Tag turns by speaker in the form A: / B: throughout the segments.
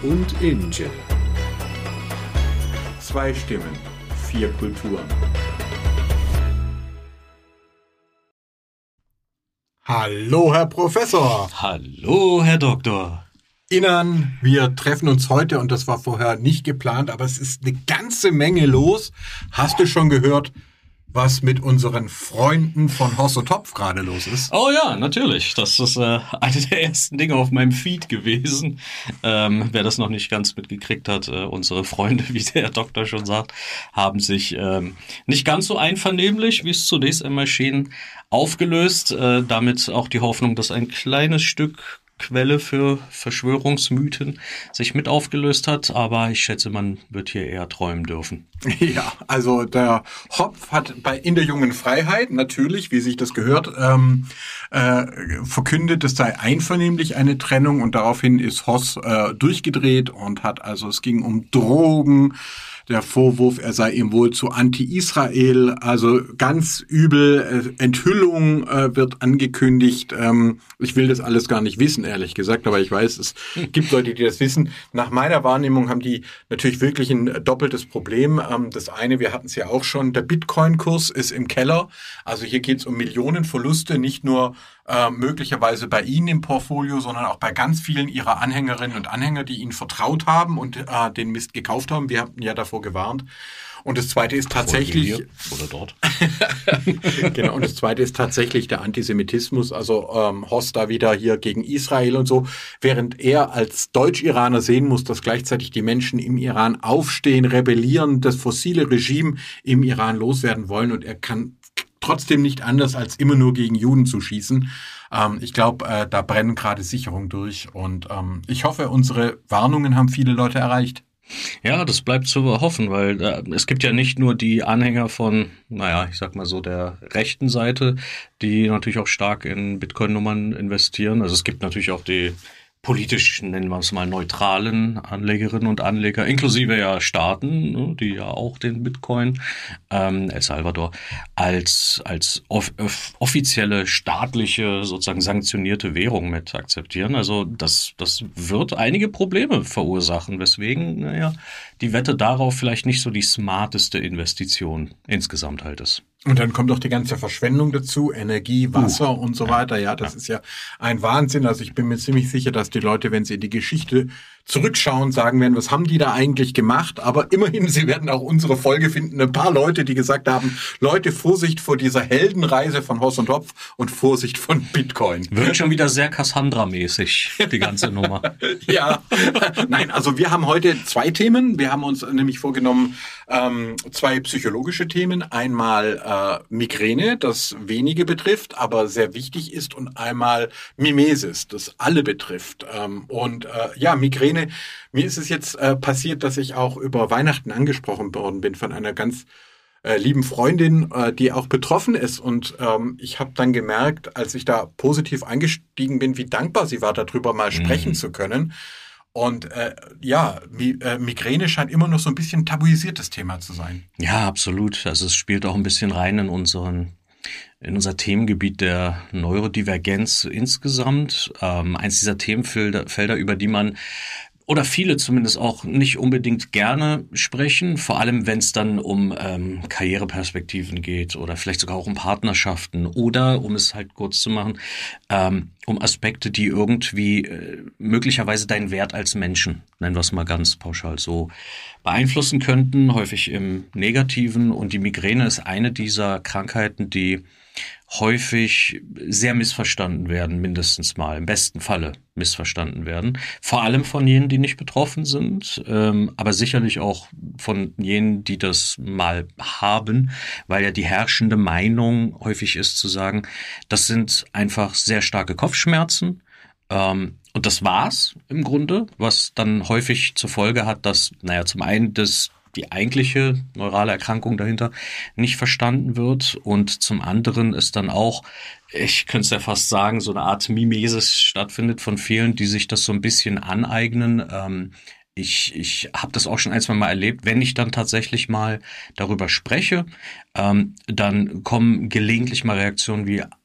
A: und Inge.
B: 2 Stimmen, 4 Kulturen.
C: Hallo, Herr Professor.
D: Hallo, Herr Doktor.
C: Inan, wir treffen uns heute und das war vorher nicht geplant, aber es ist eine ganze Menge los. Hast du schon gehört, was mit unseren Freunden von Hoss und Topf gerade los ist?
D: Oh ja, natürlich. Das ist eine der ersten Dinge auf meinem Feed gewesen. Wer das noch nicht ganz mitgekriegt hat, unsere Freunde, wie der Herr Doktor schon sagt, haben sich nicht ganz so einvernehmlich, wie es zunächst einmal schien, aufgelöst. Damit auch die Hoffnung, dass ein kleines Stück Quelle für Verschwörungsmythen sich mit aufgelöst hat, aber ich schätze, man wird hier eher träumen dürfen.
C: Ja, also der Hopf hat in der jungen Freiheit natürlich, wie sich das gehört, verkündet, es sei einvernehmlich eine Trennung und daraufhin ist Hoss durchgedreht und es ging um Drogen. Der Vorwurf, er sei ihm wohl zu anti-Israel, also ganz übel. Enthüllung wird angekündigt. Ich will das alles gar nicht wissen, ehrlich gesagt, aber ich weiß, es gibt Leute, die das wissen. Nach meiner Wahrnehmung haben die natürlich wirklich ein doppeltes Problem. Das eine, wir hatten es ja auch schon, der Bitcoin-Kurs ist im Keller. Also hier geht es um Millionen Verluste, nicht nur möglicherweise bei Ihnen im Portfolio, sondern auch bei ganz vielen Ihrer Anhängerinnen und Anhänger, die Ihnen vertraut haben und den Mist gekauft haben. Wir hatten ja davor gewarnt. Und das Zweite ist tatsächlich
D: hier oder dort.
C: Genau. Und das Zweite ist tatsächlich der Antisemitismus. Also Hoss da wieder hier gegen Israel und so, während er als Deutsch-Iraner sehen muss, dass gleichzeitig die Menschen im Iran aufstehen, rebellieren, das fossile Regime im Iran loswerden wollen und er kann trotzdem nicht anders, als immer nur gegen Juden zu schießen. Ich glaube, da brennen gerade Sicherungen durch und ich hoffe, unsere Warnungen haben viele Leute erreicht.
D: Ja, das bleibt zu hoffen, weil es gibt ja nicht nur die Anhänger von, ich sag mal so, der rechten Seite, die natürlich auch stark in Bitcoin-Nummern investieren. Also es gibt natürlich auch die politisch, nennen wir es mal, neutralen Anlegerinnen und Anleger, inklusive ja Staaten, die ja auch den Bitcoin, El Salvador, als offizielle staatliche, sozusagen sanktionierte Währung mit akzeptieren. Also das wird einige Probleme verursachen, weswegen, die Wette darauf vielleicht nicht so die smarteste Investition insgesamt halt ist.
C: Und dann kommt auch die ganze Verschwendung dazu, Energie, Wasser und so weiter. Ja, das ist ja ein Wahnsinn. Also ich bin mir ziemlich sicher, dass die Leute, wenn sie in die Geschichte zurückschauen, sagen werden, was haben die da eigentlich gemacht? Aber immerhin, sie werden auch unsere Folge finden. Ein paar Leute, die gesagt haben, Leute, Vorsicht vor dieser Heldenreise von Hoss und Topf und Vorsicht von Bitcoin.
D: Wird schon wieder sehr Cassandra-mäßig, die ganze Nummer.
C: Ja, nein, also wir haben heute 2 Themen. Wir haben uns nämlich vorgenommen, 2 psychologische Themen. Einmal Migräne, das wenige betrifft, aber sehr wichtig ist, und einmal Mimesis, das alle betrifft. Migräne. Mir ist es jetzt passiert, dass ich auch über Weihnachten angesprochen worden bin von einer ganz lieben Freundin, die auch betroffen ist. Und ich habe dann gemerkt, als ich da positiv eingestiegen bin, wie dankbar sie war, darüber mal sprechen zu können. Und Migräne scheint immer noch so ein bisschen tabuisiertes Thema zu sein.
D: Ja, absolut. Also es spielt auch ein bisschen rein in unser Themengebiet der Neurodivergenz insgesamt. Eins dieser Themenfelder, über die man oder viele zumindest auch nicht unbedingt gerne sprechen, vor allem wenn es dann um Karriereperspektiven geht oder vielleicht sogar auch um Partnerschaften oder, um es halt kurz zu machen, um Aspekte, die irgendwie möglicherweise deinen Wert als Menschen, nennen wir es mal ganz pauschal so, beeinflussen könnten, häufig im Negativen. Und die Migräne ist eine dieser Krankheiten, die häufig sehr missverstanden werden, mindestens mal, im besten Falle missverstanden werden. Vor allem von jenen, die nicht betroffen sind, aber sicherlich auch von jenen, die das mal haben, weil ja die herrschende Meinung häufig ist zu sagen, das sind einfach sehr starke Kopfschmerzen. Und das war's im Grunde, was dann häufig zur Folge hat, dass, zum einen die eigentliche neurale Erkrankung dahinter nicht verstanden wird und zum anderen ist dann auch, ich könnte es ja fast sagen, so eine Art Mimesis stattfindet von vielen, die sich das so ein bisschen aneignen. Ich habe das auch schon ein, zwei Mal erlebt. Wenn ich dann tatsächlich mal darüber spreche, dann kommen gelegentlich mal Reaktionen wie,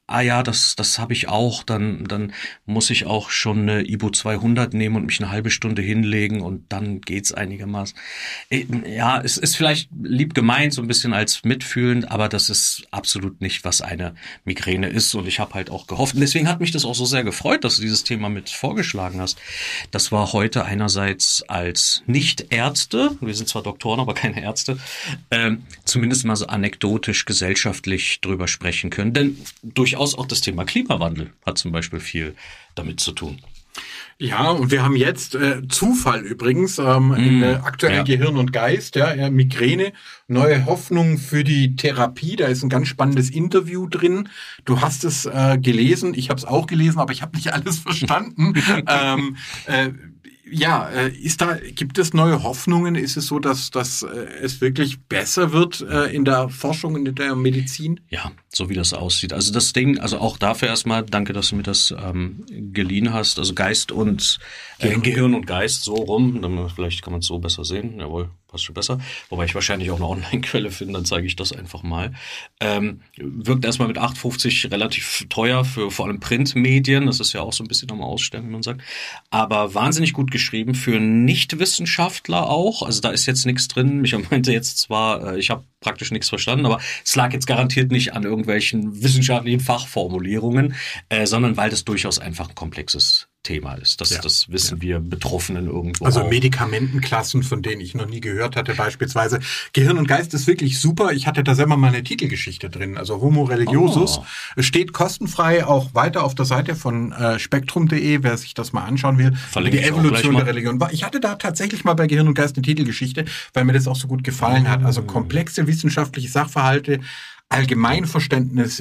D: ah ja, das habe ich auch, dann muss ich auch schon eine Ibu 200 nehmen und mich eine halbe Stunde hinlegen und dann geht's einigermaßen. Ja, es ist vielleicht lieb gemeint, so ein bisschen als mitfühlend, aber das ist absolut nicht, was eine Migräne ist. Und ich habe halt auch gehofft, und deswegen hat mich das auch so sehr gefreut, dass du dieses Thema mit vorgeschlagen hast. Das war heute einerseits als Nicht-Ärzte, wir sind zwar Doktoren, aber keine Ärzte, zumindest mal so anekdotisch gesellschaftlich drüber sprechen können. Denn durchaus auch das Thema Klimawandel hat zum Beispiel viel damit zu tun.
C: Ja, und wir haben jetzt Zufall übrigens in aktuell Gehirn und Geist, Migräne, neue Hoffnung für die Therapie. Da ist ein ganz spannendes Interview drin. Du hast es gelesen, ich habe es auch gelesen, aber ich habe nicht alles verstanden. Gibt es neue Hoffnungen? Ist es so, dass es wirklich besser wird in der Forschung, in der Medizin?
D: Ja, so wie das aussieht. Also das Ding, also auch dafür erstmal, danke, dass du mir das geliehen hast. Also Geist und Gehirn und Geist, so rum. Dann vielleicht kann man es so besser sehen. Jawohl, passt schon besser. Wobei ich wahrscheinlich auch eine Online-Quelle finde, dann zeige ich das einfach mal. Wirkt erstmal mit 8,50 relativ teuer für vor allem Printmedien. Das ist ja auch so ein bisschen am Aussterben, wie man sagt. Aber wahnsinnig gut geschrieben für Nichtwissenschaftler auch. Also da ist jetzt nichts drin. Micha meinte jetzt zwar, ich habe praktisch nichts verstanden, aber es lag jetzt garantiert nicht an irgendwelchen wissenschaftlichen Fachformulierungen, sondern weil das durchaus einfach ein komplexes Thema ist. Das wissen wir Betroffenen irgendwo.
C: Also
D: auch.
C: Medikamentenklassen, von denen ich noch nie gehört hatte, beispielsweise. Gehirn und Geist ist wirklich super. Ich hatte da selber mal eine Titelgeschichte drin. Also Homo religiosus. Steht kostenfrei auch weiter auf der Seite von spektrum.de, wer sich das mal anschauen will.
D: Verlinke
C: die Evolution der Religion. Ich hatte da tatsächlich mal bei Gehirn und Geist eine Titelgeschichte, weil mir das auch so gut gefallen hat. Also komplexe wissenschaftliche Sachverhalte allgemeinverständlich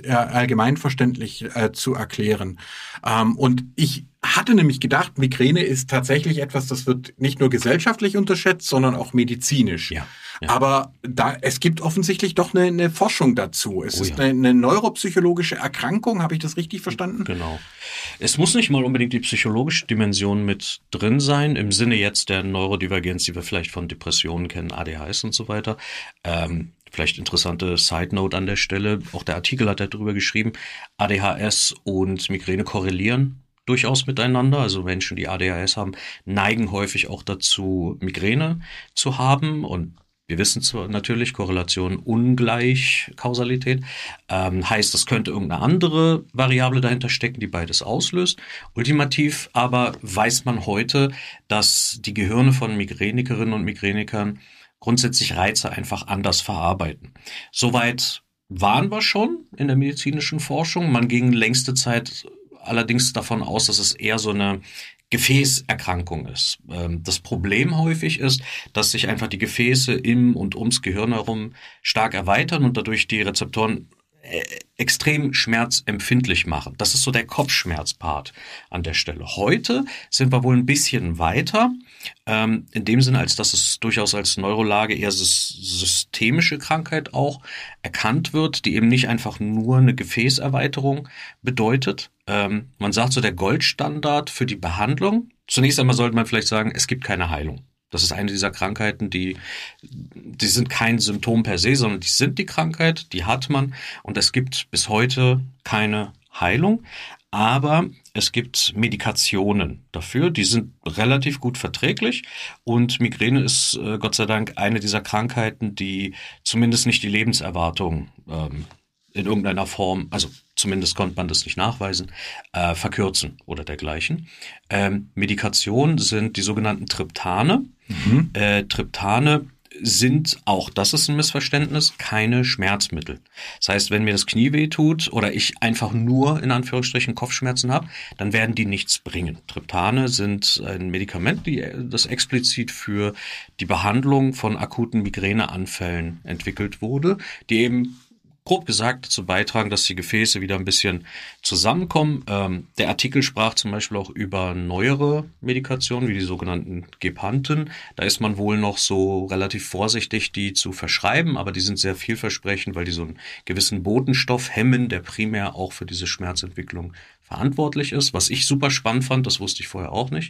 C: zu erklären. Und ich hatte nämlich gedacht, Migräne ist tatsächlich etwas, das wird nicht nur gesellschaftlich unterschätzt, sondern auch medizinisch.
D: Ja.
C: Aber es gibt offensichtlich doch eine Forschung dazu. Es ist eine neuropsychologische Erkrankung, habe ich das richtig verstanden?
D: Genau. Es muss nicht mal unbedingt die psychologische Dimension mit drin sein, im Sinne jetzt der Neurodivergenz, die wir vielleicht von Depressionen kennen, ADHS und so weiter. Vielleicht interessante Side-Note an der Stelle. Auch der Artikel hat darüber geschrieben, ADHS und Migräne korrelieren durchaus miteinander. Also Menschen, die ADHS haben, neigen häufig auch dazu, Migräne zu haben. Und wir wissen zwar natürlich, Korrelation ungleich Kausalität. Heißt, es könnte irgendeine andere Variable dahinter stecken, die beides auslöst. Ultimativ aber weiß man heute, dass die Gehirne von Migränikerinnen und Migränikern grundsätzlich Reize einfach anders verarbeiten. Soweit waren wir schon in der medizinischen Forschung. Man ging längste Zeit allerdings davon aus, dass es eher so eine Gefäßerkrankung ist. Das Problem häufig ist, dass sich einfach die Gefäße im und ums Gehirn herum stark erweitern und dadurch die Rezeptoren extrem schmerzempfindlich machen. Das ist so der Kopfschmerzpart an der Stelle. Heute sind wir wohl ein bisschen weiter, in dem Sinne, als dass es durchaus als Neurolage eher systemische Krankheit auch erkannt wird, die eben nicht einfach nur eine Gefäßerweiterung bedeutet. Man sagt so, der Goldstandard für die Behandlung. Zunächst einmal sollte man vielleicht sagen, es gibt keine Heilung. Das ist eine dieser Krankheiten, die sind kein Symptom per se, sondern die sind die Krankheit, die hat man und es gibt bis heute keine Heilung. Aber es gibt Medikationen dafür, die sind relativ gut verträglich und Migräne ist Gott sei Dank eine dieser Krankheiten, die zumindest nicht die Lebenserwartung in irgendeiner Form, also zumindest konnte man das nicht nachweisen, verkürzen oder dergleichen. Medikationen sind die sogenannten Triptane. Triptane sind, auch das ist ein Missverständnis, keine Schmerzmittel. Das heißt, wenn mir das Knie weh tut oder ich einfach nur in Anführungsstrichen Kopfschmerzen habe, dann werden die nichts bringen. Triptane sind ein Medikament, das explizit für die Behandlung von akuten Migräneanfällen entwickelt wurde, die eben grob gesagt dazu beitragen, dass die Gefäße wieder ein bisschen zusammenkommen. Der Artikel sprach zum Beispiel auch über neuere Medikationen, wie die sogenannten Gepanten. Da ist man wohl noch so relativ vorsichtig, die zu verschreiben, aber die sind sehr vielversprechend, weil die so einen gewissen Botenstoff hemmen, der primär auch für diese Schmerzentwicklung verantwortlich ist. Was ich super spannend fand, das wusste ich vorher auch nicht.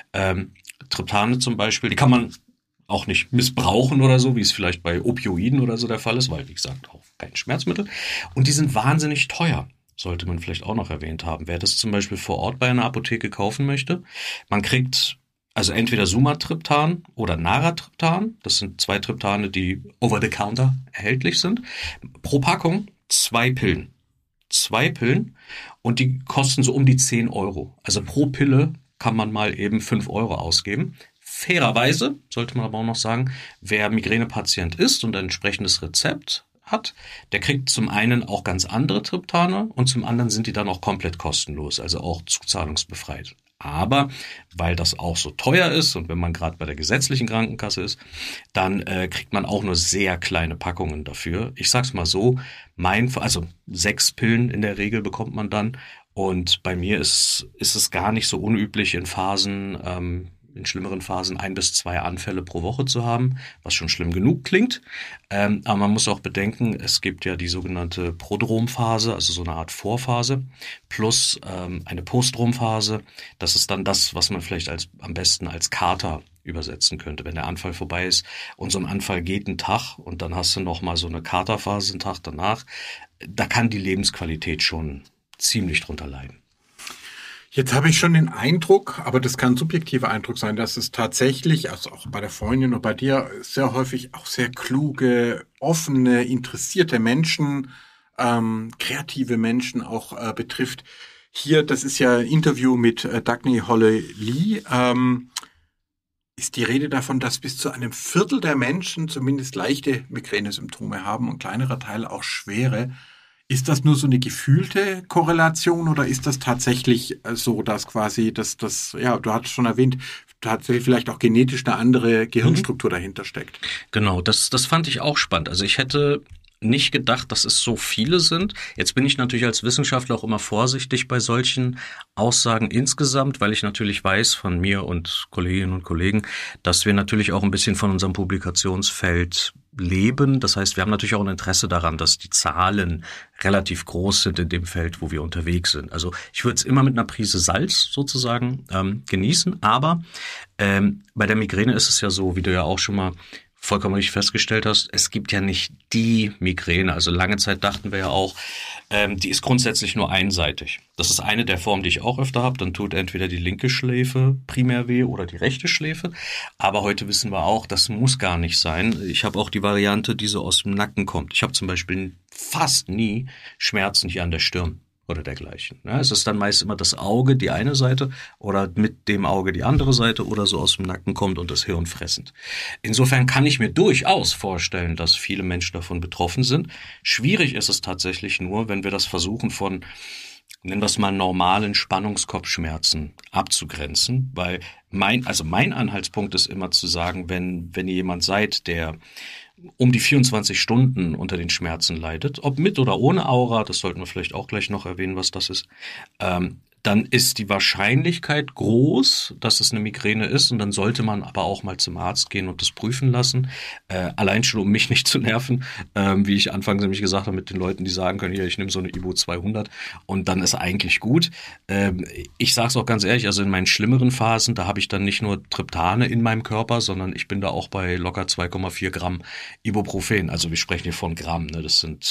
D: Triptane zum Beispiel, die kann man auch nicht missbrauchen oder so, wie es vielleicht bei Opioiden oder so der Fall ist, weil, wie gesagt, auch kein Schmerzmittel. Und die sind wahnsinnig teuer. sollte man vielleicht auch noch erwähnt haben. Wer das zum Beispiel vor Ort bei einer Apotheke kaufen möchte, man kriegt also entweder Sumatriptan oder Naratriptan. Das sind 2 Triptane, die over the counter erhältlich sind. Pro Packung 2 Pillen. 2 Pillen und die kosten so um die 10 Euro. Also pro Pille kann man mal eben 5 Euro ausgeben. Fairerweise sollte man aber auch noch sagen, wer Migränepatient ist und ein entsprechendes Rezept hat, der kriegt zum einen auch ganz andere Triptane und zum anderen sind die dann auch komplett kostenlos, also auch zuzahlungsbefreit. Aber weil das auch so teuer ist und wenn man gerade bei der gesetzlichen Krankenkasse ist, dann kriegt man auch nur sehr kleine Packungen dafür. Ich sag's mal so, also 6 Pillen in der Regel bekommt man dann und bei mir ist es gar nicht so unüblich in Phasen, in schlimmeren Phasen 1 bis 2 Anfälle pro Woche zu haben, was schon schlimm genug klingt. Aber man muss auch bedenken, es gibt ja die sogenannte Prodromphase, also so eine Art Vorphase, plus eine Postdromphase. Das ist dann das, was man vielleicht am besten als Kater übersetzen könnte, wenn der Anfall vorbei ist. Und so ein Anfall geht einen Tag und dann hast du noch mal so eine Katerphase einen Tag danach. Da kann die Lebensqualität schon ziemlich drunter leiden.
C: Jetzt habe ich schon den Eindruck, aber das kann ein subjektiver Eindruck sein, dass es tatsächlich, also auch bei der Freundin und bei dir, sehr häufig auch sehr kluge, offene, interessierte Menschen, kreative Menschen auch betrifft. Hier, das ist ja ein Interview mit Dagny Holle-Lee, ist die Rede davon, dass bis zu einem Viertel der Menschen zumindest leichte Migränesymptome haben und ein kleinerer Teil auch schwere. Ist das nur so eine gefühlte Korrelation oder ist das tatsächlich so, dass quasi ja, du hattest schon erwähnt, tatsächlich vielleicht auch genetisch eine andere Gehirnstruktur dahinter steckt?
D: Genau, das fand ich auch spannend. Also ich hätte nicht gedacht, dass es so viele sind. Jetzt bin ich natürlich als Wissenschaftler auch immer vorsichtig bei solchen Aussagen insgesamt, weil ich natürlich weiß von mir und Kolleginnen und Kollegen, dass wir natürlich auch ein bisschen von unserem Publikationsfeld leben. Das heißt, wir haben natürlich auch ein Interesse daran, dass die Zahlen relativ groß sind in dem Feld, wo wir unterwegs sind. Also ich würde es immer mit einer Prise Salz sozusagen genießen, aber bei der Migräne ist es ja so, wie du ja auch schon mal vollkommen richtig festgestellt hast, es gibt ja nicht die Migräne. Also lange Zeit dachten wir ja auch, die ist grundsätzlich nur einseitig. Das ist eine der Formen, die ich auch öfter habe. Dann tut entweder die linke Schläfe primär weh oder die rechte Schläfe. Aber heute wissen wir auch, das muss gar nicht sein. Ich habe auch die Variante, die so aus dem Nacken kommt. Ich habe zum Beispiel fast nie Schmerzen hier an der Stirn oder dergleichen. Ja, es ist dann meist immer das Auge, die eine Seite, oder mit dem Auge die andere Seite oder so aus dem Nacken kommt und das Hirn fressend. Insofern kann ich mir durchaus vorstellen, dass viele Menschen davon betroffen sind. Schwierig ist es tatsächlich nur, wenn wir das versuchen von, nennen wir es mal, normalen Spannungskopfschmerzen abzugrenzen, weil mein Anhaltspunkt ist immer zu sagen, wenn ihr jemand seid, der um die 24 Stunden unter den Schmerzen leidet, ob mit oder ohne Aura, das sollten wir vielleicht auch gleich noch erwähnen, was das ist, dann ist die Wahrscheinlichkeit groß, dass es eine Migräne ist und dann sollte man aber auch mal zum Arzt gehen und das prüfen lassen, allein schon, um mich nicht zu nerven, wie ich anfangs nämlich gesagt habe mit den Leuten, die sagen können, hier, ich nehme so eine Ibo 200 und dann ist eigentlich gut. Ich sage es auch ganz ehrlich, also in meinen schlimmeren Phasen, da habe ich dann nicht nur Triptane in meinem Körper, sondern ich bin da auch bei locker 2,4 Gramm Ibuprofen, also wir sprechen hier von Gramm, ne? Das sind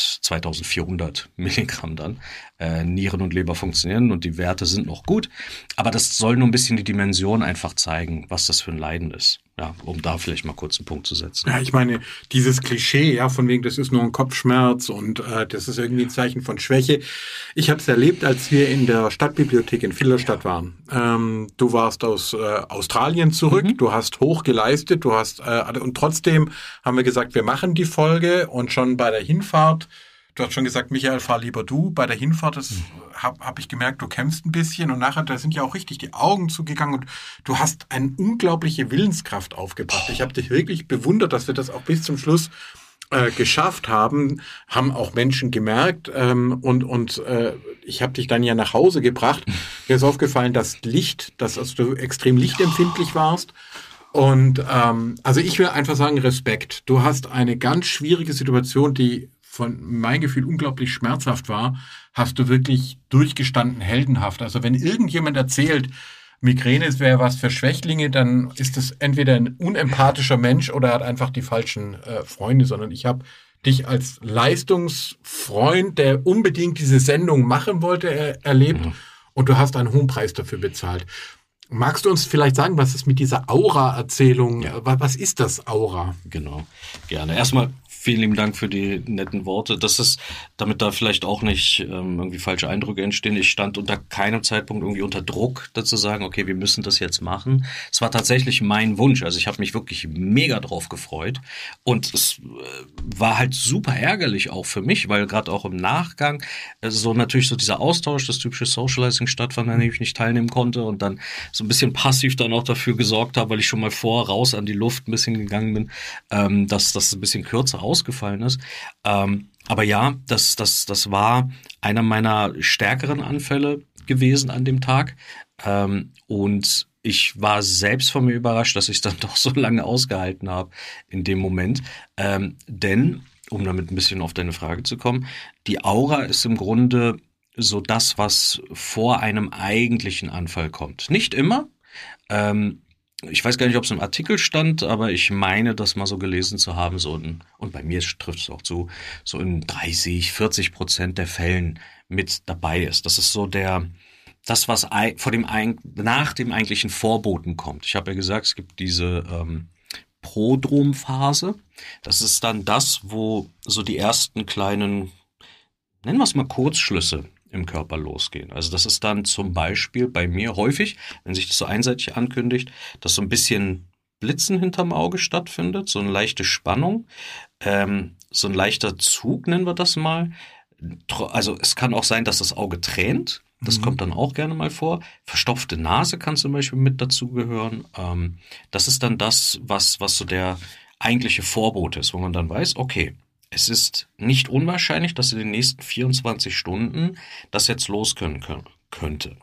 D: 2400 Milligramm dann. Nieren und Leber funktionieren und die Werte sind noch gut. Aber das soll nur ein bisschen die Dimension einfach zeigen, was das für ein Leiden ist. Ja, um da vielleicht mal kurz einen Punkt zu setzen.
C: Ja, ich meine, dieses Klischee, ja, von wegen, das ist nur ein Kopfschmerz und das ist irgendwie ein Zeichen von Schwäche. Ich habe es erlebt, als wir in der Stadtbibliothek in Filderstadt waren. Du warst aus Australien zurück, du hast hoch geleistet, und trotzdem haben wir gesagt, wir machen die Folge und schon bei der Hinfahrt. Du hast schon gesagt, Michael, fahr lieber du. Bei der Hinfahrt hab ich gemerkt, du kämpfst ein bisschen und nachher, da sind ja auch richtig die Augen zugegangen und du hast eine unglaubliche Willenskraft aufgebracht. Ich habe dich wirklich bewundert, dass wir das auch bis zum Schluss geschafft haben auch Menschen gemerkt und ich habe dich dann ja nach Hause gebracht. Mir ist aufgefallen, dass du extrem lichtempfindlich warst. Und also ich will einfach sagen, Respekt. Du hast eine ganz schwierige Situation, die von meinem Gefühl unglaublich schmerzhaft war, hast du wirklich durchgestanden, heldenhaft. Also wenn irgendjemand erzählt, Migräne wäre was für Schwächlinge, dann ist das entweder ein unempathischer Mensch oder hat einfach die falschen Freunde, sondern ich habe dich als Leistungsfreund, der unbedingt diese Sendung machen wollte, erlebt und du hast einen hohen Preis dafür bezahlt. Magst du uns vielleicht sagen, was ist mit dieser Aura-Erzählung, was ist das Aura?
D: Genau, gerne. Erstmal vielen lieben Dank für die netten Worte. Das ist, damit da vielleicht auch nicht irgendwie falsche Eindrücke entstehen. Ich stand unter keinem Zeitpunkt irgendwie unter Druck, dazu sagen, okay, wir müssen das jetzt machen. Es war tatsächlich mein Wunsch. Also ich habe mich wirklich mega drauf gefreut. Und es war halt super ärgerlich auch für mich, weil gerade auch im Nachgang so natürlich so dieser Austausch, das typische Socializing stattfand, an dem ich nicht teilnehmen konnte und dann so ein bisschen passiv dann auch dafür gesorgt habe, weil ich schon mal raus an die Luft ein bisschen gegangen bin, dass das ein bisschen kürzer ausgefallen ist. Aber ja, das war einer meiner stärkeren Anfälle gewesen an dem Tag. Und ich war selbst von mir überrascht, dass ich es dann doch so lange ausgehalten habe in dem Moment. Denn, um damit ein bisschen auf deine Frage zu kommen, die Aura ist im Grunde so das, was vor einem eigentlichen Anfall kommt. Nicht immer. Ich weiß gar nicht, ob es im Artikel stand, aber ich meine, das mal so gelesen zu haben, und bei mir trifft es auch zu, so in 30-40% der Fällen mit dabei ist. Das ist so das, was nach dem eigentlichen Vorboten kommt. Ich habe ja gesagt, es gibt diese Prodromphase. Das ist dann das, wo so die ersten kleinen, nennen wir es mal Kurzschlüsse im Körper losgehen. Also das ist dann zum Beispiel bei mir häufig, wenn sich das so einseitig ankündigt, dass so ein bisschen Blitzen hinterm Auge stattfindet, so eine leichte Spannung, so ein leichter Zug, nennen wir das mal. Also es kann auch sein, dass das Auge tränt. Das kommt dann auch gerne mal vor. Verstopfte Nase kann zum Beispiel mit dazugehören. Das ist dann das, was so der eigentliche Vorbote ist, wo man dann weiß, okay, es ist nicht unwahrscheinlich, dass in den nächsten 24 Stunden das jetzt losgehen könnte.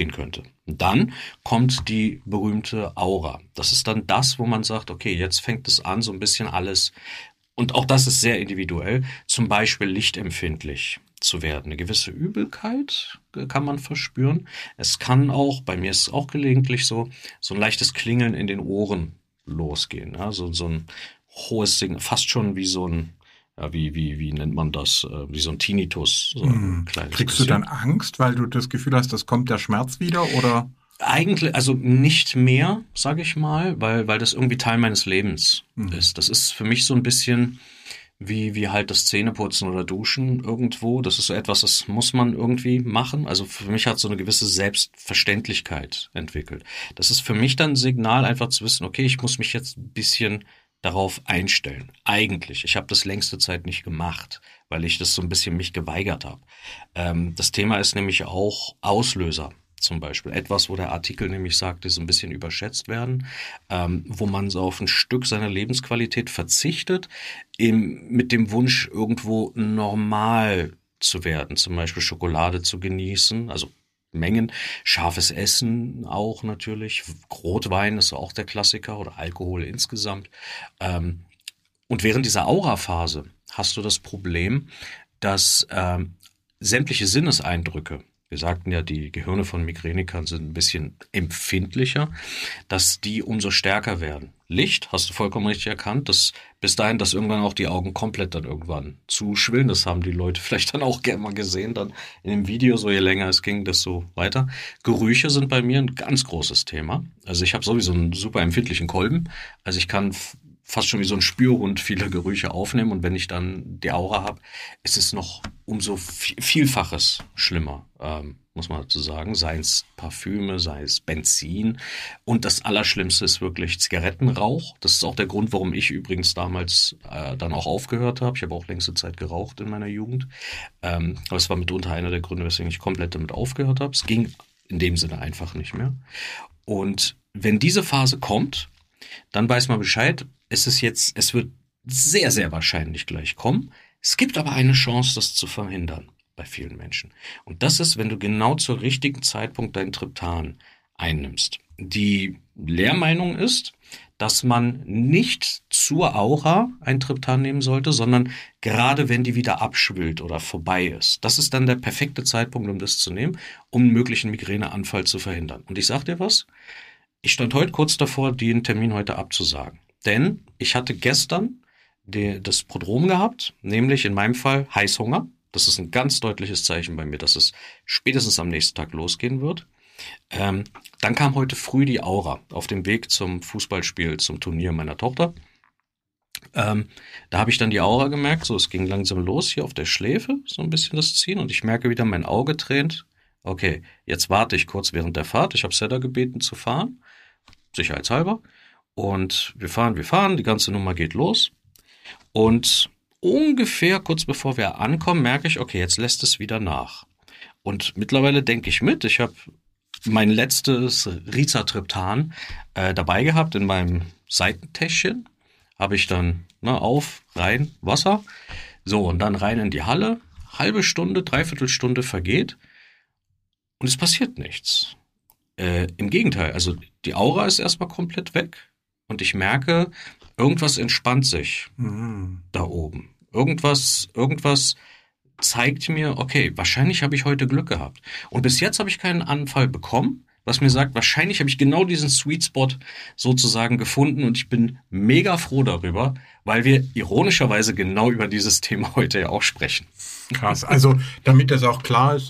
D: Und dann kommt die berühmte Aura. Das ist dann das, wo man sagt, okay, jetzt fängt es an, so ein bisschen alles, und auch das ist sehr individuell, zum Beispiel lichtempfindlich zu werden. Eine gewisse Übelkeit kann man verspüren. Es kann auch, bei mir ist es auch gelegentlich so ein leichtes Klingeln in den Ohren losgehen. Ja, so ein hohes Signal, fast schon wie so ein, ja, wie nennt man das? Wie so ein Tinnitus. So ein
C: Kriegst du dann Angst, weil du das Gefühl hast, das kommt der Schmerz wieder, oder?
D: Eigentlich, also nicht mehr, sage ich mal, weil das irgendwie Teil meines Lebens ist. Das ist für mich so ein bisschen wie halt das Zähneputzen oder Duschen irgendwo. Das ist so etwas, das muss man irgendwie machen. Also für mich hat so eine gewisse Selbstverständlichkeit entwickelt. Das ist für mich dann ein Signal, einfach zu wissen, okay, ich muss mich jetzt ein bisschen darauf einstellen. Eigentlich. Ich habe das längste Zeit nicht gemacht, weil ich das so ein bisschen mich geweigert habe. Das Thema ist nämlich auch Auslöser. Zum Beispiel etwas, wo der Artikel nämlich sagt, die so ein bisschen überschätzt werden, wo man so auf ein Stück seiner Lebensqualität verzichtet, mit dem Wunsch, irgendwo normal zu werden, zum Beispiel Schokolade zu genießen, also Mengen, scharfes Essen auch natürlich, Rotwein ist auch der Klassiker oder Alkohol insgesamt. Und während dieser Aura-Phase hast du das Problem, dass sämtliche Sinneseindrücke, wir sagten ja, die Gehirne von Migränikern sind ein bisschen empfindlicher, dass die umso stärker werden. Licht, hast du vollkommen richtig erkannt, dass bis dahin, dass irgendwann auch die Augen komplett dann irgendwann zuschwillen. Das haben die Leute vielleicht dann auch gerne mal gesehen, dann in dem Video, so je länger es ging, desto weiter. Gerüche sind bei mir ein ganz großes Thema. Also ich habe sowieso einen super empfindlichen Kolben. Also ich kann fast schon wie so ein Spürhund viele Gerüche aufnehmen, und wenn ich dann die Aura habe, ist es noch umso Vielfaches schlimmer, muss man dazu sagen, sei es Parfüme, sei es Benzin, und das Allerschlimmste ist wirklich Zigarettenrauch. Das ist auch der Grund, warum ich übrigens damals dann auch aufgehört habe. Ich habe auch längste Zeit geraucht in meiner Jugend, aber es war mitunter einer der Gründe, weswegen ich komplett damit aufgehört habe. Es ging in dem Sinne einfach nicht mehr. Und wenn diese Phase kommt, dann weiß man Bescheid, es wird sehr, sehr wahrscheinlich gleich kommen. Es gibt aber eine Chance, das zu verhindern bei vielen Menschen. Und das ist, wenn du genau zur richtigen Zeitpunkt dein Triptan einnimmst. Die Lehrmeinung ist, dass man nicht zur Aura ein Triptan nehmen sollte, sondern gerade wenn die wieder abschwillt oder vorbei ist. Das ist dann der perfekte Zeitpunkt, um das zu nehmen, um einen möglichen Migräneanfall zu verhindern. Und ich sag dir was, ich stand heute kurz davor, den Termin heute abzusagen. Denn ich hatte gestern das Prodrom gehabt, nämlich in meinem Fall Heißhunger. Das ist ein ganz deutliches Zeichen bei mir, dass es spätestens am nächsten Tag losgehen wird. Dann kam heute früh die Aura auf dem Weg zum Fußballspiel, zum Turnier meiner Tochter. Da habe ich dann die Aura gemerkt, so es ging langsam los hier auf der Schläfe, so ein bisschen das Ziehen, und ich merke wieder, mein Auge tränt. Okay, jetzt warte ich kurz während der Fahrt. Ich habe Seda gebeten zu fahren, sicherheitshalber. Und wir fahren, die ganze Nummer geht los. Und ungefähr kurz bevor wir ankommen, merke ich, okay, jetzt lässt es wieder nach. Und mittlerweile denke ich mit, ich habe mein letztes Rizatriptan dabei gehabt in meinem Seitentäschchen. Habe ich dann rein, Wasser. So, und dann rein in die Halle. Halbe Stunde, Dreiviertelstunde vergeht. Und es passiert nichts. Im Gegenteil, also die Aura ist erstmal komplett weg. Und ich merke, irgendwas entspannt sich da oben. Irgendwas zeigt mir, okay, wahrscheinlich habe ich heute Glück gehabt. Und bis jetzt habe ich keinen Anfall bekommen, was mir sagt, wahrscheinlich habe ich genau diesen Sweet Spot sozusagen gefunden. Und ich bin mega froh darüber, weil wir ironischerweise genau über dieses Thema heute ja auch sprechen.
C: Krass, also damit das auch klar ist,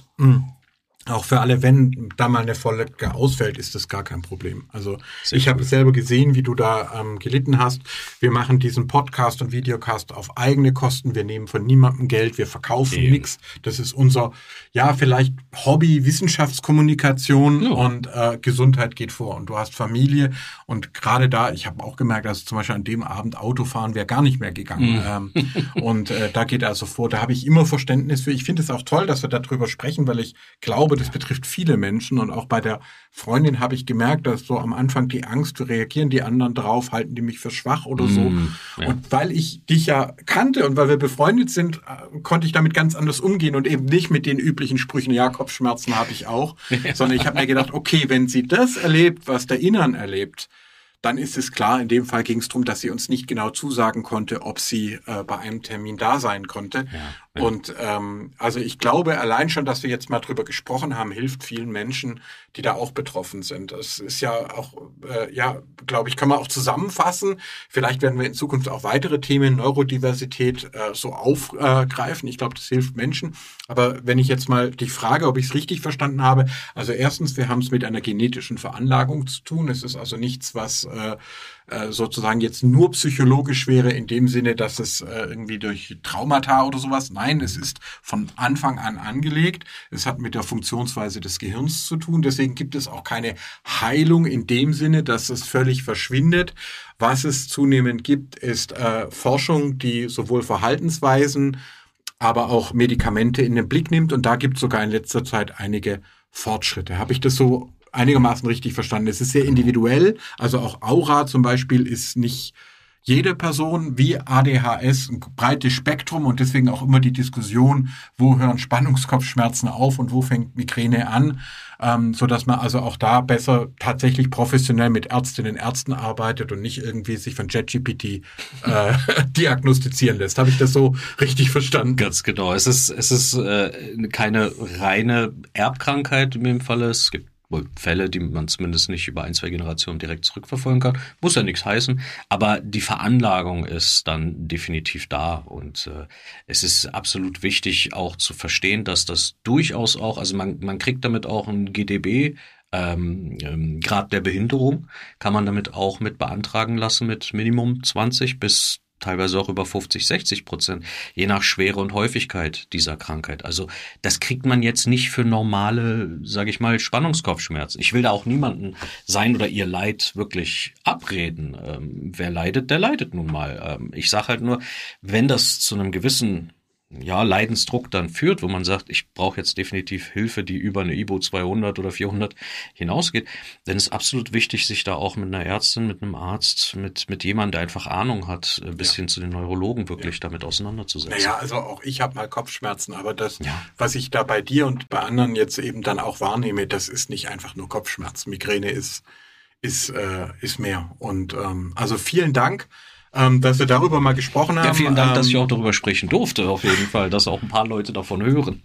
C: auch für alle, wenn da mal eine Folge ausfällt, ist das gar kein Problem. Also ich habe selber gesehen, wie du da gelitten hast. Wir machen diesen Podcast und Videocast auf eigene Kosten. Wir nehmen von niemandem Geld. Wir verkaufen nichts. Das ist unser, vielleicht Hobby, Wissenschaftskommunikation und Gesundheit geht vor. Und du hast Familie. Und gerade da, ich habe auch gemerkt, dass zum Beispiel an dem Abend Autofahren wäre gar nicht mehr gegangen. Und da geht also vor. Da habe ich immer Verständnis für. Ich finde es auch toll, dass wir darüber sprechen, weil ich glaube, das betrifft viele Menschen, und auch bei der Freundin habe ich gemerkt, dass so am Anfang die Angst, reagieren die anderen drauf, halten die mich für schwach oder so. Ja. Und weil ich dich ja kannte und weil wir befreundet sind, konnte ich damit ganz anders umgehen und eben nicht mit den üblichen Sprüchen, ja, Kopfschmerzen habe ich auch, sondern ich habe mir gedacht, okay, wenn sie das erlebt, was der Innern erlebt, dann ist es klar, in dem Fall ging es darum, dass sie uns nicht genau zusagen konnte, ob sie bei einem Termin da sein konnte. Ja. Und also ich glaube, allein schon, dass wir jetzt mal drüber gesprochen haben, hilft vielen Menschen, die da auch betroffen sind. Das ist ja auch, glaube ich, kann man auch zusammenfassen. Vielleicht werden wir in Zukunft auch weitere Themen, Neurodiversität, so aufgreifen. Ich glaube, das hilft Menschen. Aber wenn ich jetzt mal dich frage, ob ich es richtig verstanden habe, also erstens, wir haben es mit einer genetischen Veranlagung zu tun. Es ist also nichts, was sozusagen jetzt nur psychologisch wäre, in dem Sinne, dass es irgendwie durch Traumata oder sowas. Nein, es ist von Anfang an angelegt. Es hat mit der Funktionsweise des Gehirns zu tun. Deswegen gibt es auch keine Heilung in dem Sinne, dass es völlig verschwindet. Was es zunehmend gibt, ist Forschung, die sowohl Verhaltensweisen, aber auch Medikamente in den Blick nimmt. Und da gibt es sogar in letzter Zeit einige Fortschritte. Habe ich das so einigermaßen richtig verstanden? Es ist sehr individuell, also auch Aura zum Beispiel ist nicht jede Person wie ADHS ein breites Spektrum, und deswegen auch immer die Diskussion, wo hören Spannungskopfschmerzen auf und wo fängt Migräne an, so dass man also auch da besser tatsächlich professionell mit Ärztinnen und Ärzten arbeitet und nicht irgendwie sich von ChatGPT diagnostizieren lässt. Habe ich das so richtig verstanden?
D: Ganz genau. Es ist keine reine Erbkrankheit in dem Falle. Es gibt Fälle, die man zumindest nicht über 1, 2 Generationen direkt zurückverfolgen kann. Muss ja nichts heißen, aber die Veranlagung ist dann definitiv da, und es ist absolut wichtig auch zu verstehen, dass das durchaus auch, also man kriegt damit auch ein GDB, Grad der Behinderung, kann man damit auch mit beantragen lassen mit Minimum 20 bis teilweise auch über 50-60%, je nach Schwere und Häufigkeit dieser Krankheit. Also das kriegt man jetzt nicht für normale, sage ich mal, Spannungskopfschmerzen. Ich will da auch niemanden sein oder ihr Leid wirklich abreden. Wer leidet, der leidet nun mal. Ich sage halt nur, wenn das zu einem gewissen Leidensdruck dann führt, wo man sagt, ich brauche jetzt definitiv Hilfe, die über eine IBO 200 oder 400 hinausgeht, dann ist absolut wichtig, sich da auch mit einer Ärztin, mit einem Arzt, mit jemandem, der einfach Ahnung hat, bis hin zu den Neurologen wirklich damit auseinanderzusetzen.
C: Naja, also auch ich habe mal Kopfschmerzen, aber das, was ich da bei dir und bei anderen jetzt eben dann auch wahrnehme, das ist nicht einfach nur Kopfschmerz. Migräne ist mehr. Und also vielen Dank. dass wir darüber mal gesprochen haben.
D: Ja, vielen Dank, dass ich auch darüber sprechen durfte, auf jeden Fall, dass auch ein paar Leute davon hören.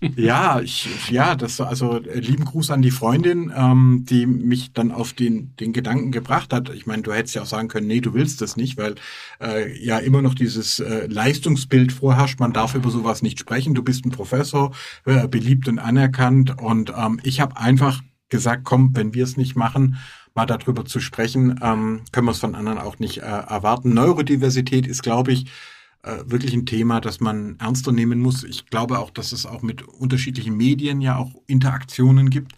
C: Lieben Gruß an die Freundin, die mich dann auf den Gedanken gebracht hat. Ich meine, du hättest ja auch sagen können, nee, du willst das nicht, weil ja immer noch dieses Leistungsbild vorherrscht, man darf über sowas nicht sprechen. Du bist ein Professor, beliebt und anerkannt, und ich habe einfach gesagt, komm, wenn wir es nicht machen, mal darüber zu sprechen, können wir es von anderen auch nicht erwarten. Neurodiversität ist, glaube ich, wirklich ein Thema, das man ernster nehmen muss. Ich glaube auch, dass es auch mit unterschiedlichen Medien ja auch Interaktionen gibt.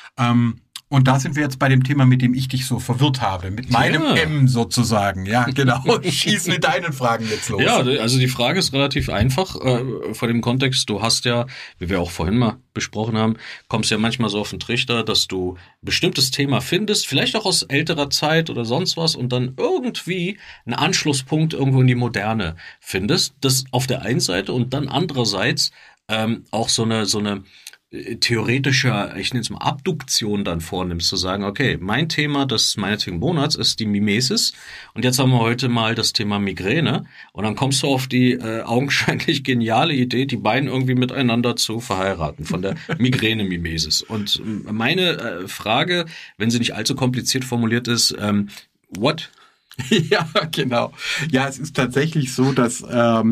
C: Und da sind wir jetzt bei dem Thema, mit dem ich dich so verwirrt habe. Mit meinem M sozusagen. Ja, genau. Schieß mit deinen Fragen jetzt los.
D: Ja, also die Frage ist relativ einfach. Vor dem Kontext, du hast ja, wie wir auch vorhin mal besprochen haben, kommst ja manchmal so auf den Trichter, dass du ein bestimmtes Thema findest, vielleicht auch aus älterer Zeit oder sonst was, und dann irgendwie einen Anschlusspunkt irgendwo in die Moderne findest. Das auf der einen Seite, und dann andererseits auch so eine theoretische, ich nenne es mal Abduktion dann vornimmst, zu sagen, okay, mein Thema des meinetwegen Monats ist die Mimesis, und jetzt haben wir heute mal das Thema Migräne, und dann kommst du auf die augenscheinlich geniale Idee, die beiden irgendwie miteinander zu verheiraten, von der Migräne-Mimesis. Und meine Frage, wenn sie nicht allzu kompliziert formuliert ist, what?
C: Ja, genau. Ja, es ist tatsächlich so, dass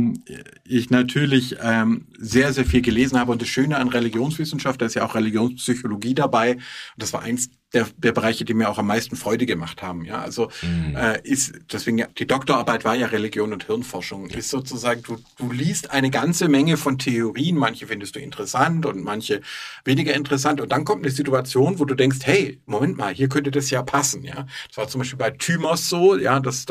C: ich natürlich sehr, sehr viel gelesen habe. Und das Schöne an Religionswissenschaft, da ist ja auch Religionspsychologie dabei. Und das war eins der Bereiche, die mir auch am meisten Freude gemacht haben. Ja, also deswegen, die Doktorarbeit war ja Religion und Hirnforschung. Ist sozusagen, du liest eine ganze Menge von Theorien. Manche findest du interessant und manche weniger interessant. Und dann kommt eine Situation, wo du denkst, hey, Moment mal, hier könnte das ja passen. Ja, das war zum Beispiel bei Thymos so. Ja, das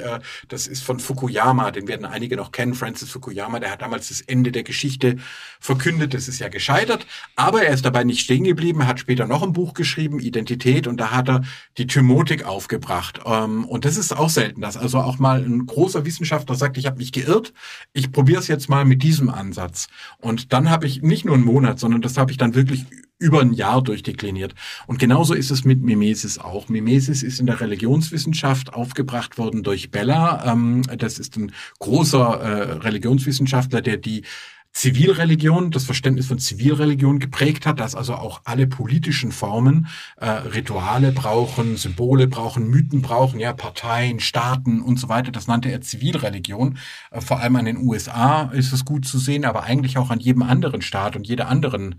C: ist von Fukuyama, den werden einige noch kennen. Francis Fukuyama, der hat damals das Ende der Geschichte verkündet. Das ist ja gescheitert. Aber er ist dabei nicht stehen geblieben. Er hat später noch ein Buch geschrieben, Identität, und da hat er die Thymotik aufgebracht. Und das ist auch selten, dass also auch mal ein großer Wissenschaftler sagt, ich habe mich geirrt, ich probiere es jetzt mal mit diesem Ansatz. Und dann habe ich nicht nur einen Monat, sondern das habe ich dann wirklich über ein Jahr durchdekliniert. Und genauso ist es mit Mimesis auch. Mimesis ist in der Religionswissenschaft aufgebracht worden durch Bella. Das ist ein großer Religionswissenschaftler, der die Zivilreligion, das Verständnis von Zivilreligion geprägt hat, dass also auch alle politischen Formen Rituale brauchen, Symbole brauchen, Mythen brauchen, ja, Parteien, Staaten und so weiter. Das nannte er Zivilreligion. Vor allem an den USA ist es gut zu sehen, aber eigentlich auch an jedem anderen Staat und jeder anderen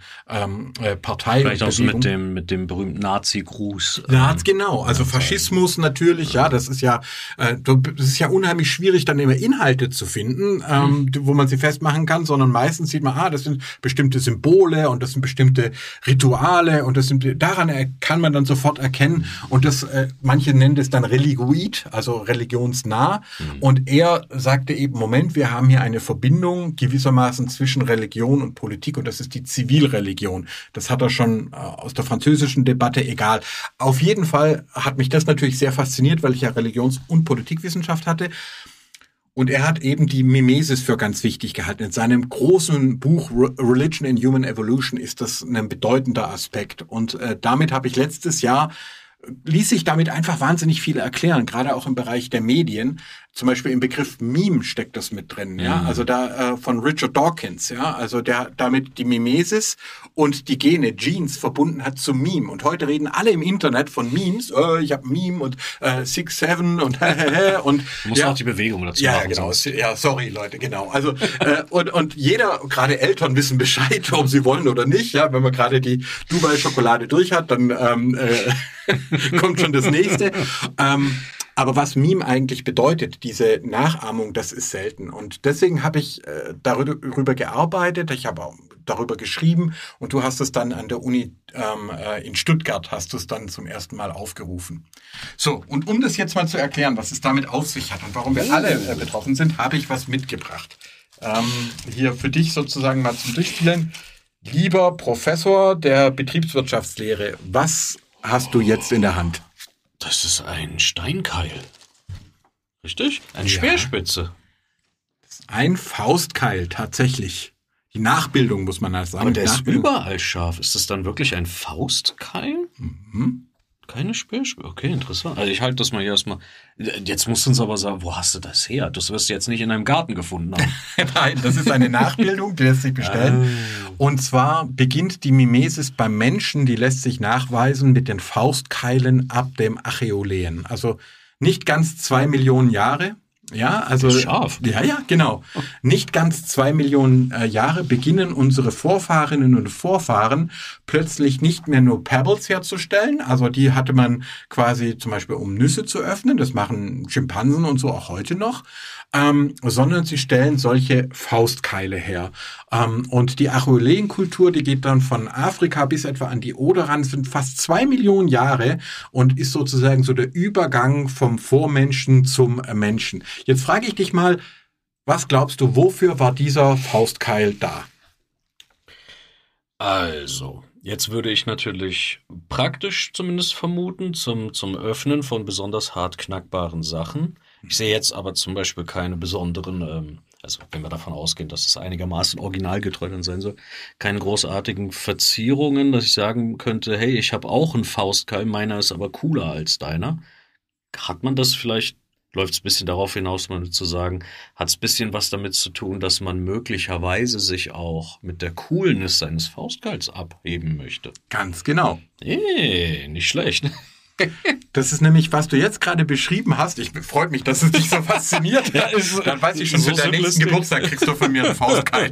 C: Partei.
D: Vielleicht auch so mit dem berühmten Nazi-Gruß.
C: Genau, also Faschismus natürlich, ja, das ist ja unheimlich schwierig, dann immer Inhalte zu finden, wo man sie festmachen kann, sondern meistens sieht man, das sind bestimmte Symbole und das sind bestimmte Rituale und daran kann man dann sofort erkennen, und das manche nennen das dann religioid, also religionsnah, und er sagte eben, Moment, wir haben hier eine Verbindung gewissermaßen zwischen Religion und Politik, und das ist die Zivilreligion. Das hat er schon aus der französischen Debatte, egal. Auf jeden Fall hat mich das natürlich sehr fasziniert, weil ich ja Religions- und Politikwissenschaft hatte. Und er hat eben die Mimesis für ganz wichtig gehalten. In seinem großen Buch Religion in Human Evolution ist das ein bedeutender Aspekt. Und damit habe ich letztes Jahr, ließ sich damit einfach wahnsinnig viel erklären, gerade auch im Bereich der Medien. Zum Beispiel im Begriff Meme steckt das mit drin, ja. Also da von Richard Dawkins, ja, also der damit die Mimesis und die Genes verbunden hat zu Meme. Und heute reden alle im Internet von Memes. Ich habe Meme und 6-7 und und
D: du musst auch die Bewegung dazu machen.
C: Genau. Ja, sorry Leute, genau. Also und jeder, gerade Eltern wissen Bescheid, ob sie wollen oder nicht. Ja, wenn man gerade die Dubai-Schokolade durch hat, dann kommt schon das nächste. Aber was Meme eigentlich bedeutet, diese Nachahmung, das ist selten. Und deswegen habe ich darüber gearbeitet, ich habe auch darüber geschrieben, und du hast es dann an der Uni in Stuttgart, hast du es dann zum ersten Mal aufgerufen. So, und um das jetzt mal zu erklären, was es damit auf sich hat und warum wir alle betroffen sind, habe ich was mitgebracht. Hier für dich sozusagen mal zum Durchspielen. Lieber Professor der Betriebswirtschaftslehre, was hast du jetzt in der Hand?
D: Das ist ein Steinkeil. Richtig? Eine Speerspitze.
C: Das ist ein Faustkeil, tatsächlich. Die Nachbildung, muss man halt sagen.
D: Aber der ist überall scharf. Ist das dann wirklich ein Faustkeil?
C: Mhm.
D: Keine Speerspitze? Okay, interessant. Also ich halte das mal hier erstmal. Jetzt musst du uns aber sagen, wo hast du das her? Das wirst du jetzt nicht in einem Garten gefunden haben.
C: Nein, das ist eine Nachbildung, die lässt sich bestellen. Und zwar beginnt die Mimesis beim Menschen, die lässt sich nachweisen mit den Faustkeilen ab dem Archäolen. Also nicht ganz 2 Millionen Jahre. Ja, also
D: scharf.
C: Ja, genau. Nicht ganz 2 Millionen Jahre beginnen unsere Vorfahrinnen und Vorfahren plötzlich nicht mehr nur Pebbles herzustellen. Also die hatte man quasi zum Beispiel, um Nüsse zu öffnen. Das machen Schimpansen und so auch heute noch. Sondern sie stellen solche Faustkeile her. Und die Archäolenkultur, die geht dann von Afrika bis etwa an die Oder ran, sind fast 2 Millionen Jahre und ist sozusagen so der Übergang vom Vormenschen zum Menschen. Jetzt frage ich dich mal, was glaubst du, wofür war dieser Faustkeil da?
D: Also, jetzt würde ich natürlich praktisch zumindest vermuten, zum Öffnen von besonders hart knackbaren Sachen. Ich sehe jetzt aber zum Beispiel keine besonderen, also wenn wir davon ausgehen, dass es einigermaßen originalgetreu dann sein soll, keine großartigen Verzierungen, dass ich sagen könnte, hey, ich habe auch einen Faustkeil, meiner ist aber cooler als deiner. Hat man das vielleicht, läuft es ein bisschen darauf hinaus, mal zu sagen, hat es ein bisschen was damit zu tun, dass man möglicherweise sich auch mit der Coolness seines Faustkeils abheben möchte?
C: Ganz genau.
D: Nicht schlecht.
C: Das ist nämlich, was du jetzt gerade beschrieben hast. Ich freue mich, dass es dich so fasziniert. Ja, dann weiß ich schon, so für deinen nächsten Geburtstag kriegst du von mir einen Faustkeil.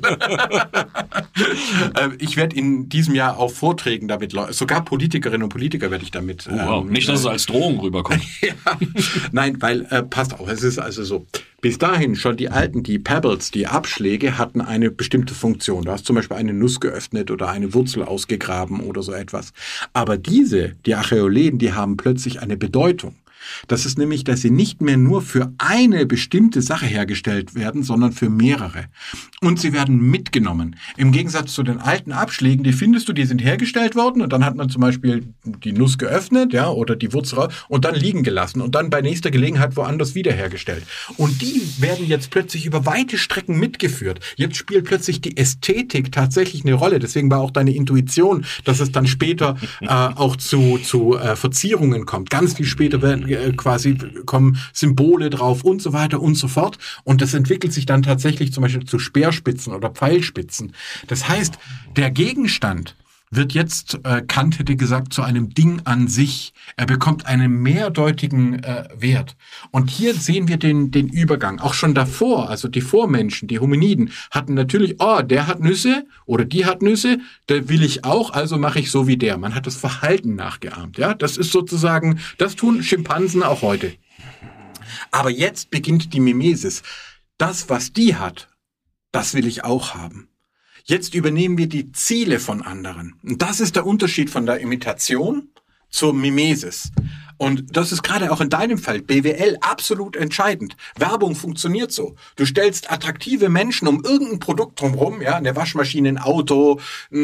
C: Ich werde in diesem Jahr auf Vorträgen damit, sogar Politikerinnen und Politiker werde ich damit.
D: Wow, nicht, dass es als Drohung rüberkommt.
C: Ja. Nein, weil, passt auf, es ist also so. Bis dahin schon die alten, die Pebbles, die Abschläge hatten eine bestimmte Funktion. Du hast zum Beispiel eine Nuss geöffnet oder eine Wurzel ausgegraben oder so etwas. Aber die Archäolen, die haben plötzlich eine Bedeutung. Das ist nämlich, dass sie nicht mehr nur für eine bestimmte Sache hergestellt werden, sondern für mehrere. Und sie werden mitgenommen. Im Gegensatz zu den alten Abschlägen, die findest du, die sind hergestellt worden und dann hat man zum Beispiel die Nuss geöffnet, ja, oder die Wurzel raus und dann liegen gelassen und dann bei nächster Gelegenheit woanders wiederhergestellt. Und die werden jetzt plötzlich über weite Strecken mitgeführt. Jetzt spielt plötzlich die Ästhetik tatsächlich eine Rolle. Deswegen war auch deine Intuition, dass es dann später auch zu Verzierungen kommt. Ganz viel später kommen Symbole drauf und so weiter und so fort. Und das entwickelt sich dann tatsächlich zum Beispiel zu Speerspitzen oder Pfeilspitzen. Das heißt, der Gegenstand wird jetzt, Kant hätte gesagt, zu einem Ding an sich. Er bekommt einen mehrdeutigen Wert. Und hier sehen wir den Übergang. Auch schon davor, also die Vormenschen, die Hominiden, hatten natürlich, der hat Nüsse oder die hat Nüsse, der will ich auch, also mache ich so wie der. Man hat das Verhalten nachgeahmt. Ja, das ist sozusagen, das tun Schimpansen auch heute. Aber jetzt beginnt die Mimesis. Das, was die hat, das will ich auch haben. Jetzt übernehmen wir die Ziele von anderen. Und das ist der Unterschied von der Imitation zur Mimesis. Und das ist gerade auch in deinem Fall, BWL, absolut entscheidend. Werbung funktioniert so. Du stellst attraktive Menschen um irgendein Produkt drumherum, ja, eine Waschmaschine, ein Auto,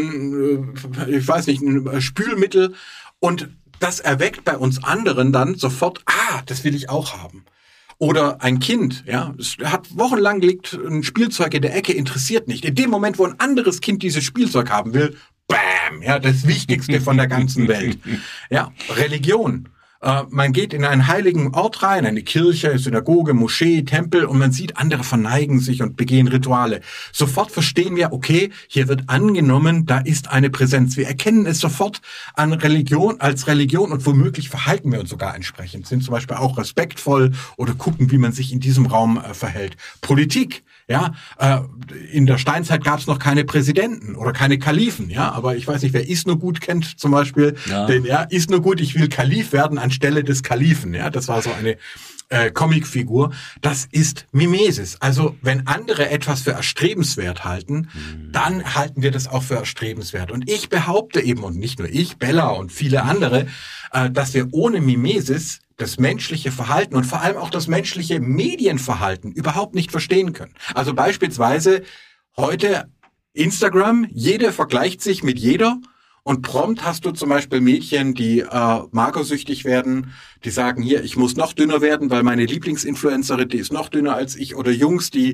C: ich weiß nicht, ein Spülmittel. Und das erweckt bei uns anderen dann sofort, das will ich auch haben. Oder ein Kind, ja, es hat wochenlang liegt ein Spielzeug in der Ecke, interessiert nicht. In dem Moment, wo ein anderes Kind dieses Spielzeug haben will, bam, ja, das Wichtigste von der ganzen Welt. Ja, Religion. Man geht in einen heiligen Ort rein, eine Kirche, Synagoge, Moschee, Tempel und man sieht, andere verneigen sich und begehen Rituale. Sofort verstehen wir, okay, hier wird angenommen, da ist eine Präsenz. Wir erkennen es sofort an Religion als Religion und womöglich verhalten wir uns sogar entsprechend. Sind zum Beispiel auch respektvoll oder gucken, wie man sich in diesem Raum verhält. Politik. Ja, in der Steinzeit gab es noch keine Präsidenten oder keine Kalifen, ja, aber ich weiß nicht, wer Isnogut kennt zum Beispiel, den Isnogut, ich will Kalif werden anstelle des Kalifen, ja, das war so eine Comicfigur. Das ist Mimesis. Also wenn andere etwas für erstrebenswert halten, dann halten wir das auch für erstrebenswert. Und ich behaupte eben, und nicht nur ich, Bella und viele andere, dass wir ohne Mimesis das menschliche Verhalten und vor allem auch das menschliche Medienverhalten überhaupt nicht verstehen können. Also beispielsweise heute Instagram, jeder vergleicht sich mit jeder und prompt hast du zum Beispiel Mädchen, die magersüchtig werden, die sagen, hier, ich muss noch dünner werden, weil meine Lieblingsinfluencerin, die ist noch dünner als ich, oder Jungs, die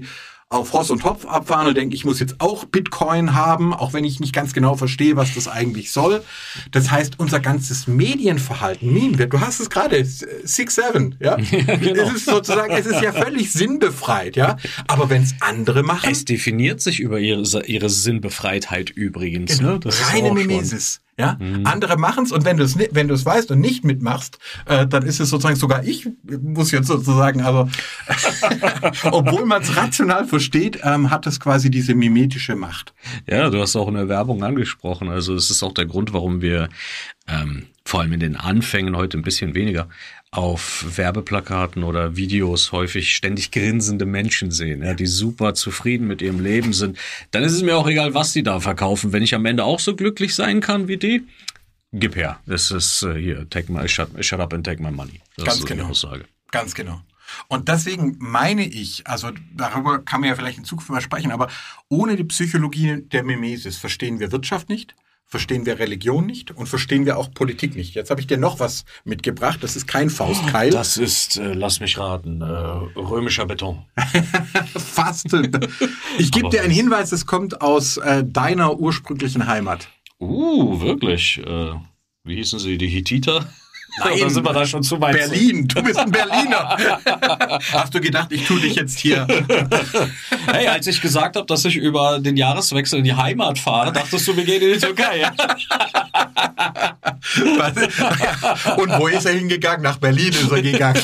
C: auf Ross und Topf abfahren und denke, ich muss jetzt auch Bitcoin haben, auch wenn ich nicht ganz genau verstehe, was das eigentlich soll. Das heißt, unser ganzes Medienverhalten, du hast es gerade, 6-7, ja? Ja, genau. Es ist sozusagen, es ist ja völlig sinnbefreit, ja? Aber wenn es andere machen...
D: Es definiert sich über ihre Sinnbefreitheit übrigens.
C: Genau.
D: Ne? Das
C: reine Mimesis. Ja, andere machen's und wenn du es weißt und nicht mitmachst, dann ist es sozusagen, sogar ich muss jetzt sozusagen, also obwohl man es rational versteht, hat es quasi diese mimetische Macht.
D: Ja, du hast auch in der Werbung angesprochen, also es ist auch der Grund, warum wir vor allem in den Anfängen heute ein bisschen weniger auf Werbeplakaten oder Videos häufig ständig grinsende Menschen sehen, ja, die super zufrieden mit ihrem Leben sind. Dann ist es mir auch egal, was die da verkaufen. Wenn ich am Ende auch so glücklich sein kann wie die, gib her. Das ist hier, shut up and take my money. Das
C: Ganz
D: ist so
C: genau.
D: die Aussage.
C: Ganz genau. Und deswegen meine ich, also darüber kann man ja vielleicht in Zukunft mal sprechen, aber ohne die Psychologie der Mimesis verstehen wir Wirtschaft nicht, verstehen wir Religion nicht und verstehen wir auch Politik nicht. Jetzt habe ich dir noch was mitgebracht, das ist kein Faustkeil.
D: Das ist, lass mich raten, römischer Beton.
C: Fast. Ich gebe dir einen Hinweis, es kommt aus deiner ursprünglichen Heimat.
D: Wirklich? Wie hießen sie, die Hittiter?
C: Nein,
D: oder sind wir da schon zu weit?
C: Berlin, du bist ein Berliner. Hast du gedacht, ich tue dich jetzt hier?
D: Hey, als ich gesagt habe, dass ich über den Jahreswechsel in die Heimat fahre, dachtest du, wir gehen in die Türkei, ja?
C: Und wo ist er hingegangen? Nach Berlin ist er gegangen.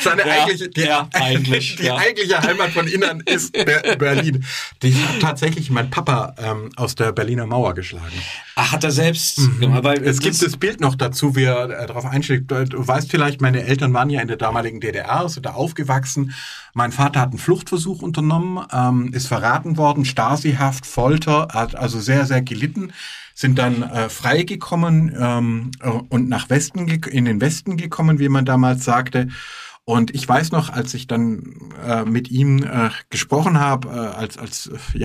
C: Die eigentliche Heimat von innen ist Berlin. Die hat tatsächlich mein Papa aus der Berliner Mauer geschlagen.
D: Ach, hat er selbst?
C: Weil es gibt das Bild noch dazu, wie er darauf einschlägt. Du weißt vielleicht, meine Eltern waren ja in der damaligen DDR, sind da aufgewachsen. Mein Vater hat einen Fluchtversuch unternommen, ist verraten worden, Stasi-Haft, Folter, hat also sehr, sehr gelitten, sind dann freigekommen und in den Westen gekommen, wie man damals sagte. Und ich weiß noch, als ich dann mit ihm gesprochen habe, als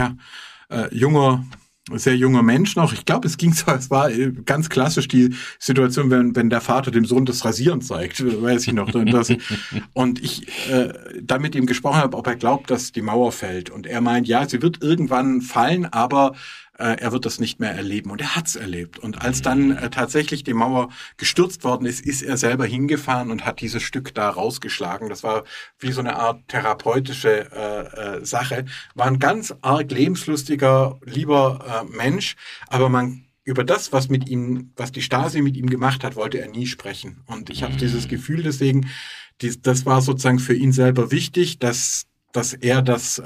C: sehr junger Mensch noch. Ich glaube, es war ganz klassisch die Situation, wenn der Vater dem Sohn das Rasieren zeigt, weiß ich noch. Und ich dann mit ihm gesprochen habe, ob er glaubt, dass die Mauer fällt. Und er meint, ja, sie wird irgendwann fallen, aber er wird das nicht mehr erleben. Und er hat's erlebt. Und als dann tatsächlich die Mauer gestürzt worden ist, ist er selber hingefahren und hat dieses Stück da rausgeschlagen. Das war wie so eine Art therapeutische Sache. War ein ganz arg lebenslustiger, lieber Mensch. Aber über das, was die Stasi mit ihm gemacht hat, wollte er nie sprechen. Und ich habe dieses Gefühl deswegen, das war sozusagen für ihn selber wichtig, dass er das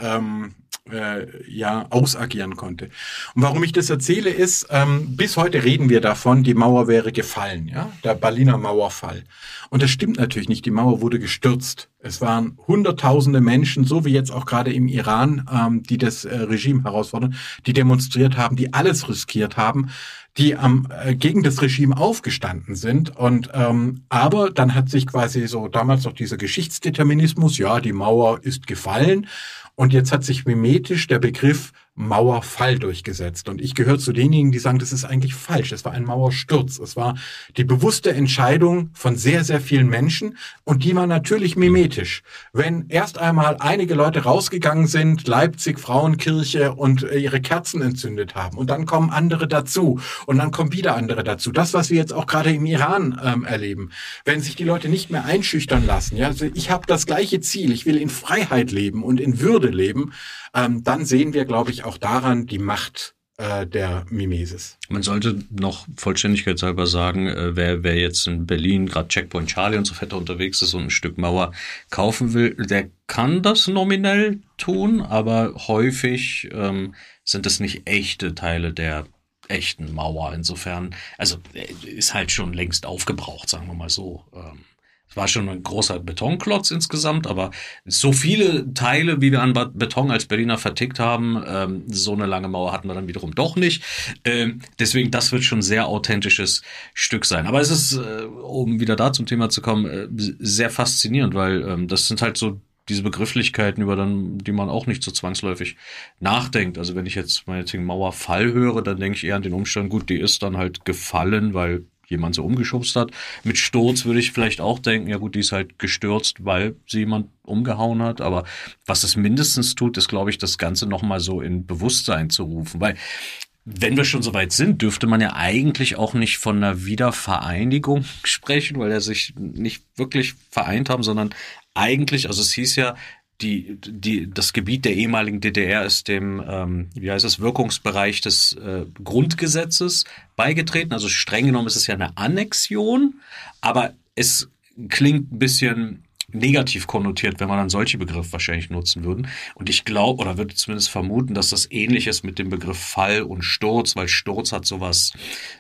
C: ausagieren konnte. Und warum ich das erzähle ist, bis heute reden wir davon, die Mauer wäre gefallen, ja, der Berliner Mauerfall. Und das stimmt natürlich nicht, die Mauer wurde gestürzt. Es waren Hunderttausende Menschen, so wie jetzt auch gerade im Iran, die das Regime herausfordern, die demonstriert haben, die alles riskiert haben, die gegen das Regime aufgestanden sind. Und aber dann hat sich quasi so damals noch dieser Geschichtsdeterminismus, ja, die Mauer ist gefallen. Und jetzt hat sich mimetisch der Begriff Mauerfall durchgesetzt. Und ich gehöre zu denjenigen, die sagen, das ist eigentlich falsch. Es war ein Mauersturz. Es war die bewusste Entscheidung von sehr, sehr vielen Menschen. Und die war natürlich mimetisch. Wenn erst einmal einige Leute rausgegangen sind, Leipzig, Frauenkirche und ihre Kerzen entzündet haben. Und dann kommen andere dazu. Und dann kommen wieder andere dazu. Das, was wir jetzt auch gerade im Iran erleben. Wenn sich die Leute nicht mehr einschüchtern lassen. Ja, also ich habe das gleiche Ziel. Ich will in Freiheit leben und in Würde leben. Dann sehen wir, glaube ich, auch daran die Macht der Mimesis.
D: Man sollte noch vollständigkeitshalber sagen, wer jetzt in Berlin gerade Checkpoint Charlie und so weiter unterwegs ist und ein Stück Mauer kaufen will, der kann das nominell tun, aber häufig sind es nicht echte Teile der echten Mauer. Insofern, also ist halt schon längst aufgebraucht, sagen wir mal so. Es war schon ein großer Betonklotz insgesamt, aber so viele Teile, wie wir an Beton als Berliner vertickt haben, so eine lange Mauer hatten wir dann wiederum doch nicht. Deswegen, das wird schon ein sehr authentisches Stück sein. Aber es ist, um wieder da zum Thema zu kommen, sehr faszinierend, weil das sind halt so diese Begrifflichkeiten, über die man auch nicht so zwangsläufig nachdenkt. Also wenn ich jetzt meinetwegen Mauerfall höre, dann denke ich eher an den Umstand, gut, die ist dann halt gefallen, weil jemand so umgeschubst hat. Mit Sturz würde ich vielleicht auch denken, ja gut, die ist halt gestürzt, weil sie jemand umgehauen hat. Aber was es mindestens tut, ist, glaube ich, das Ganze nochmal so in Bewusstsein zu rufen. Weil wenn wir schon so weit sind, dürfte man ja eigentlich auch nicht von einer Wiedervereinigung sprechen, weil er sich nicht wirklich vereint haben, sondern eigentlich, also es hieß ja, das Gebiet der ehemaligen DDR ist dem, Wirkungsbereich des Grundgesetzes beigetreten. Also streng genommen ist es ja eine Annexion, aber es klingt ein bisschen negativ konnotiert, wenn man dann solche Begriffe wahrscheinlich nutzen würden. Und ich glaube, oder würde zumindest vermuten, dass das ähnlich ist mit dem Begriff Fall und Sturz, weil Sturz hat sowas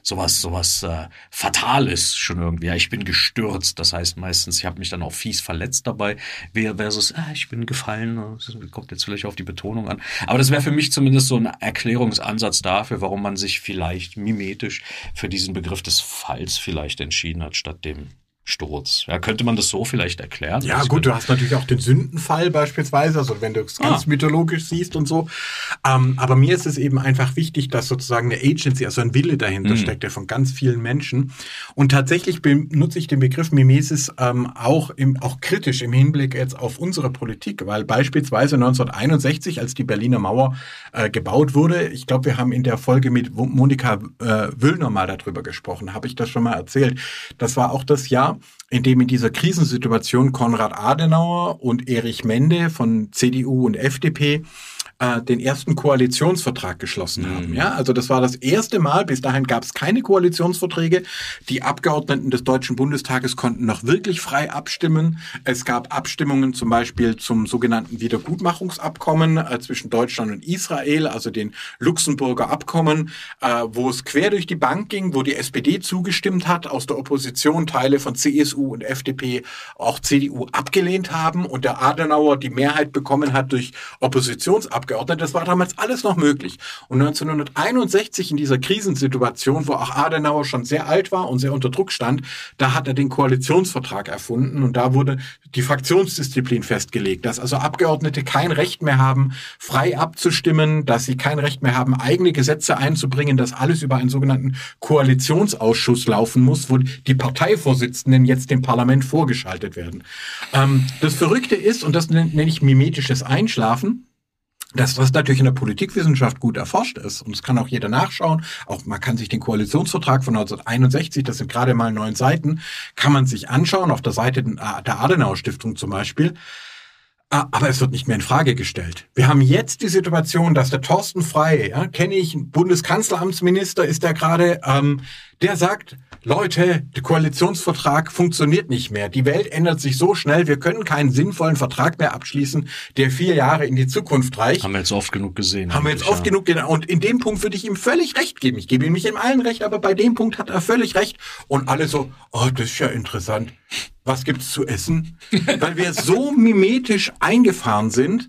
D: Fatales schon irgendwie. Ja, ich bin gestürzt. Das heißt meistens, ich habe mich dann auch fies verletzt dabei, versus, ich bin gefallen. Das kommt jetzt vielleicht auf die Betonung an. Aber das wäre für mich zumindest so ein Erklärungsansatz dafür, warum man sich vielleicht mimetisch für diesen Begriff des Falls vielleicht entschieden hat, statt dem Sturz. Ja, könnte man das so vielleicht erklären?
C: Ja, gut, du hast natürlich auch den Sündenfall beispielsweise, also wenn du es ganz mythologisch siehst und so. Aber mir ist es eben einfach wichtig, dass sozusagen eine Agency, also ein Wille dahinter steckt, der von ganz vielen Menschen. Und tatsächlich benutze ich den Begriff Mimesis auch kritisch im Hinblick jetzt auf unsere Politik, weil beispielsweise 1961, als die Berliner Mauer gebaut wurde, ich glaube, wir haben in der Folge mit Monika Wöllner mal darüber gesprochen, habe ich das schon mal erzählt. Das war auch das Jahr, in dem in dieser Krisensituation Konrad Adenauer und Erich Mende von CDU und FDP den ersten Koalitionsvertrag geschlossen haben. Ja, also das war das erste Mal, bis dahin gab es keine Koalitionsverträge. Die Abgeordneten des Deutschen Bundestages konnten noch wirklich frei abstimmen. Es gab Abstimmungen zum Beispiel zum sogenannten Wiedergutmachungsabkommen zwischen Deutschland und Israel, also den Luxemburger Abkommen, wo es quer durch die Bank ging, wo die SPD zugestimmt hat, aus der Opposition Teile von CSU und FDP, auch CDU abgelehnt haben und der Adenauer die Mehrheit bekommen hat durch Oppositionsabgeordnete. Das war damals alles noch möglich. Und 1961 in dieser Krisensituation, wo auch Adenauer schon sehr alt war und sehr unter Druck stand, da hat er den Koalitionsvertrag erfunden und da wurde die Fraktionsdisziplin festgelegt, dass also Abgeordnete kein Recht mehr haben, frei abzustimmen, dass sie kein Recht mehr haben, eigene Gesetze einzubringen, dass alles über einen sogenannten Koalitionsausschuss laufen muss, wo die Parteivorsitzenden jetzt dem Parlament vorgeschaltet werden. Das Verrückte ist, und das nenne ich mimetisches Einschlafen, dass das natürlich in der Politikwissenschaft gut erforscht ist. Und das kann auch jeder nachschauen. Auch man kann sich den Koalitionsvertrag von 1961, das sind gerade mal 9 Seiten, kann man sich anschauen, auf der Seite der Adenauer-Stiftung zum Beispiel. Aber es wird nicht mehr in Frage gestellt. Wir haben jetzt die Situation, dass der Thorsten Frey, kenne ich, Bundeskanzleramtsminister ist der gerade, der sagt, Leute, der Koalitionsvertrag funktioniert nicht mehr. Die Welt ändert sich so schnell, wir können keinen sinnvollen Vertrag mehr abschließen, der 4 Jahre in die Zukunft reicht.
D: Haben wir jetzt oft genug gesehen.
C: Und in dem Punkt würde ich ihm völlig recht geben. Ich gebe ihm nicht in allen recht, aber bei dem Punkt hat er völlig recht. Und alle so, das ist ja interessant. Was gibt's zu essen? Weil wir so mimetisch eingefahren sind,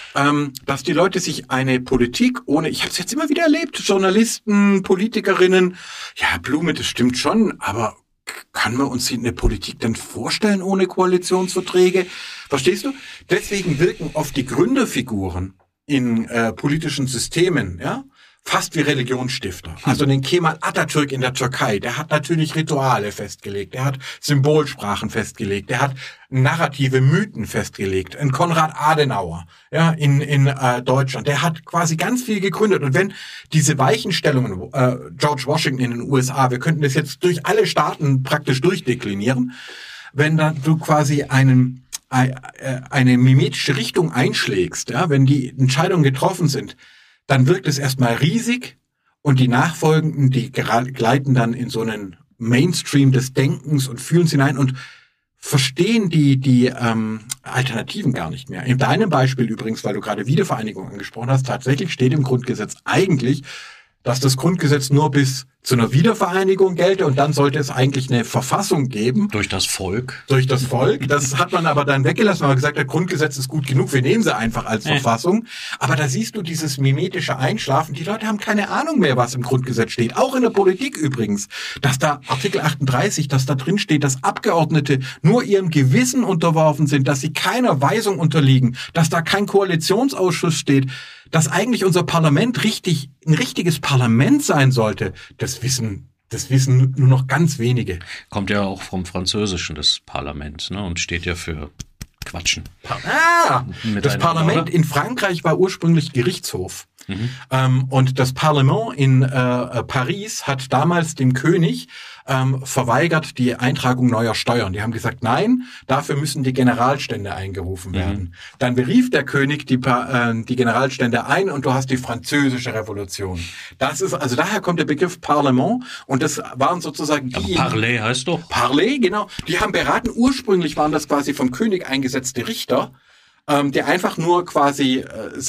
C: dass die Leute sich eine Politik ohne, ich habe es jetzt immer wieder erlebt, Journalisten, Politikerinnen, ja, Blume, das stimmt schon, aber kann man uns eine Politik denn vorstellen ohne Koalitionsverträge? Verstehst du? Deswegen wirken oft die Gründerfiguren in politischen Systemen, ja, fast wie Religionsstifter. Also den Kemal Atatürk in der Türkei, der hat natürlich Rituale festgelegt, der hat Symbolsprachen festgelegt, der hat narrative Mythen festgelegt. Ein Konrad Adenauer, ja, in Deutschland, der hat quasi ganz viel gegründet. Und wenn diese Weichenstellungen, George Washington in den USA, wir könnten das jetzt durch alle Staaten praktisch durchdeklinieren, wenn dann du quasi eine mimetische Richtung einschlägst, ja, wenn die Entscheidungen getroffen sind, dann wirkt es erstmal riesig und die Nachfolgenden, die gleiten dann in so einen Mainstream des Denkens und Fühlens hinein und verstehen die Alternativen gar nicht mehr. In deinem Beispiel übrigens, weil du gerade Wiedervereinigung angesprochen hast, tatsächlich steht im Grundgesetz eigentlich, dass das Grundgesetz nur bis zu einer Wiedervereinigung gelte und dann sollte es eigentlich eine Verfassung geben.
D: Durch das Volk.
C: Durch das Volk. Das hat man aber dann weggelassen, weil man gesagt hat, Grundgesetz ist gut genug, wir nehmen sie einfach als Verfassung. Aber da siehst du dieses mimetische Einschlafen. Die Leute haben keine Ahnung mehr, was im Grundgesetz steht. Auch in der Politik übrigens. Dass da Artikel 38, dass da drin steht, dass Abgeordnete nur ihrem Gewissen unterworfen sind, dass sie keiner Weisung unterliegen, dass da kein Koalitionsausschuss steht, dass eigentlich unser Parlament ein richtiges Parlament sein sollte. Das wissen Das wissen nur noch ganz wenige.
D: Kommt ja auch vom Französischen, das Parlament, ne? Und steht ja für Quatschen.
C: Das Parlament in Frankreich war ursprünglich Gerichtshof. Und das Parlament in Paris hat damals dem König verweigert die Eintragung neuer Steuern. Die haben gesagt, nein, dafür müssen die Generalstände eingerufen werden. Dann berief der König die Generalstände ein und du hast die Französische Revolution. Das ist, also daher kommt der Begriff Parlement und das waren sozusagen die...
D: Parler heißt doch.
C: Parler, genau. Die haben beraten. Ursprünglich waren das quasi vom König eingesetzte Richter, die einfach nur quasi